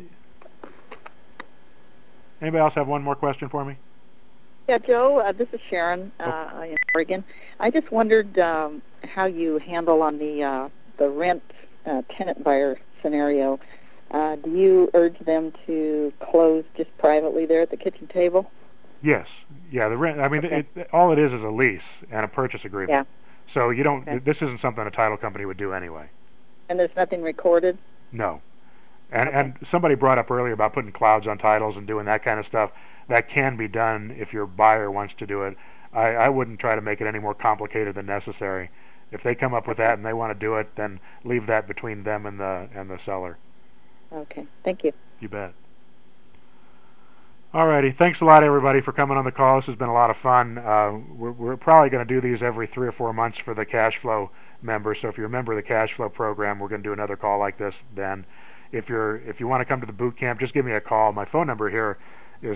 [SPEAKER 1] Anybody else have one more question for me?
[SPEAKER 2] Yeah, Joe, this is Sharon in Oregon. I just wondered how you handle on the rent tenant buyer scenario. Do you urge them to close just privately there at the kitchen table?
[SPEAKER 1] Yes. Yeah, the rent. I mean, okay. All it is a lease and a purchase agreement.
[SPEAKER 2] Yeah.
[SPEAKER 1] So you don't. Okay. This isn't something a title company would do anyway.
[SPEAKER 2] And there's nothing recorded?
[SPEAKER 1] No. And somebody brought up earlier about putting clouds on titles and doing that kind of stuff. That can be done if your buyer wants to do it. I wouldn't try to make it any more complicated than necessary. If they come up with that and they want to do it, then leave that between them and the seller.
[SPEAKER 2] Okay. Thank you.
[SPEAKER 1] You bet. Alrighty. Thanks a lot, everybody, for coming on the call. This has been a lot of fun. We're probably going to do these every 3 or 4 months for the cash flow members. So if you're a member of the cash flow program, we're going to do another call like this then. If you want to come to the boot camp, just give me a call. My phone number here is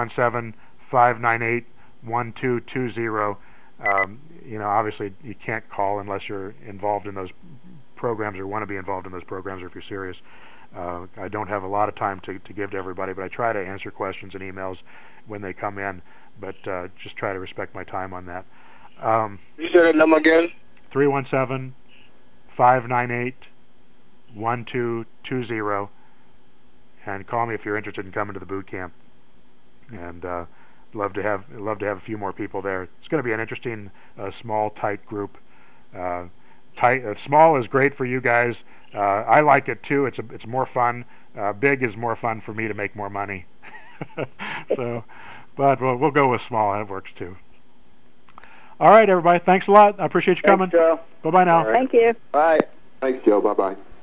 [SPEAKER 1] 317-598-1220. Obviously you can't call unless you're involved in those programs or want to be involved in those programs, or if you're serious. I don't have a lot of time to give to everybody, but I try to answer questions and emails when they come in, but just try to respect my time on that.
[SPEAKER 14] You said that number again?
[SPEAKER 1] 317-598-1220, and call me if you're interested in coming to the boot camp. And love to have a few more people there. It's going to be an interesting, small, tight group. Small is great for you guys. I like it too. It's more fun. Big is more fun for me to make more money. So, but we'll go with small, and it works too. All right, everybody. Thanks a lot. I appreciate you coming.
[SPEAKER 6] Thanks, Joe.
[SPEAKER 1] Bye-bye now.
[SPEAKER 2] Thank you.
[SPEAKER 6] Bye.
[SPEAKER 13] Thanks, Joe. Bye-bye.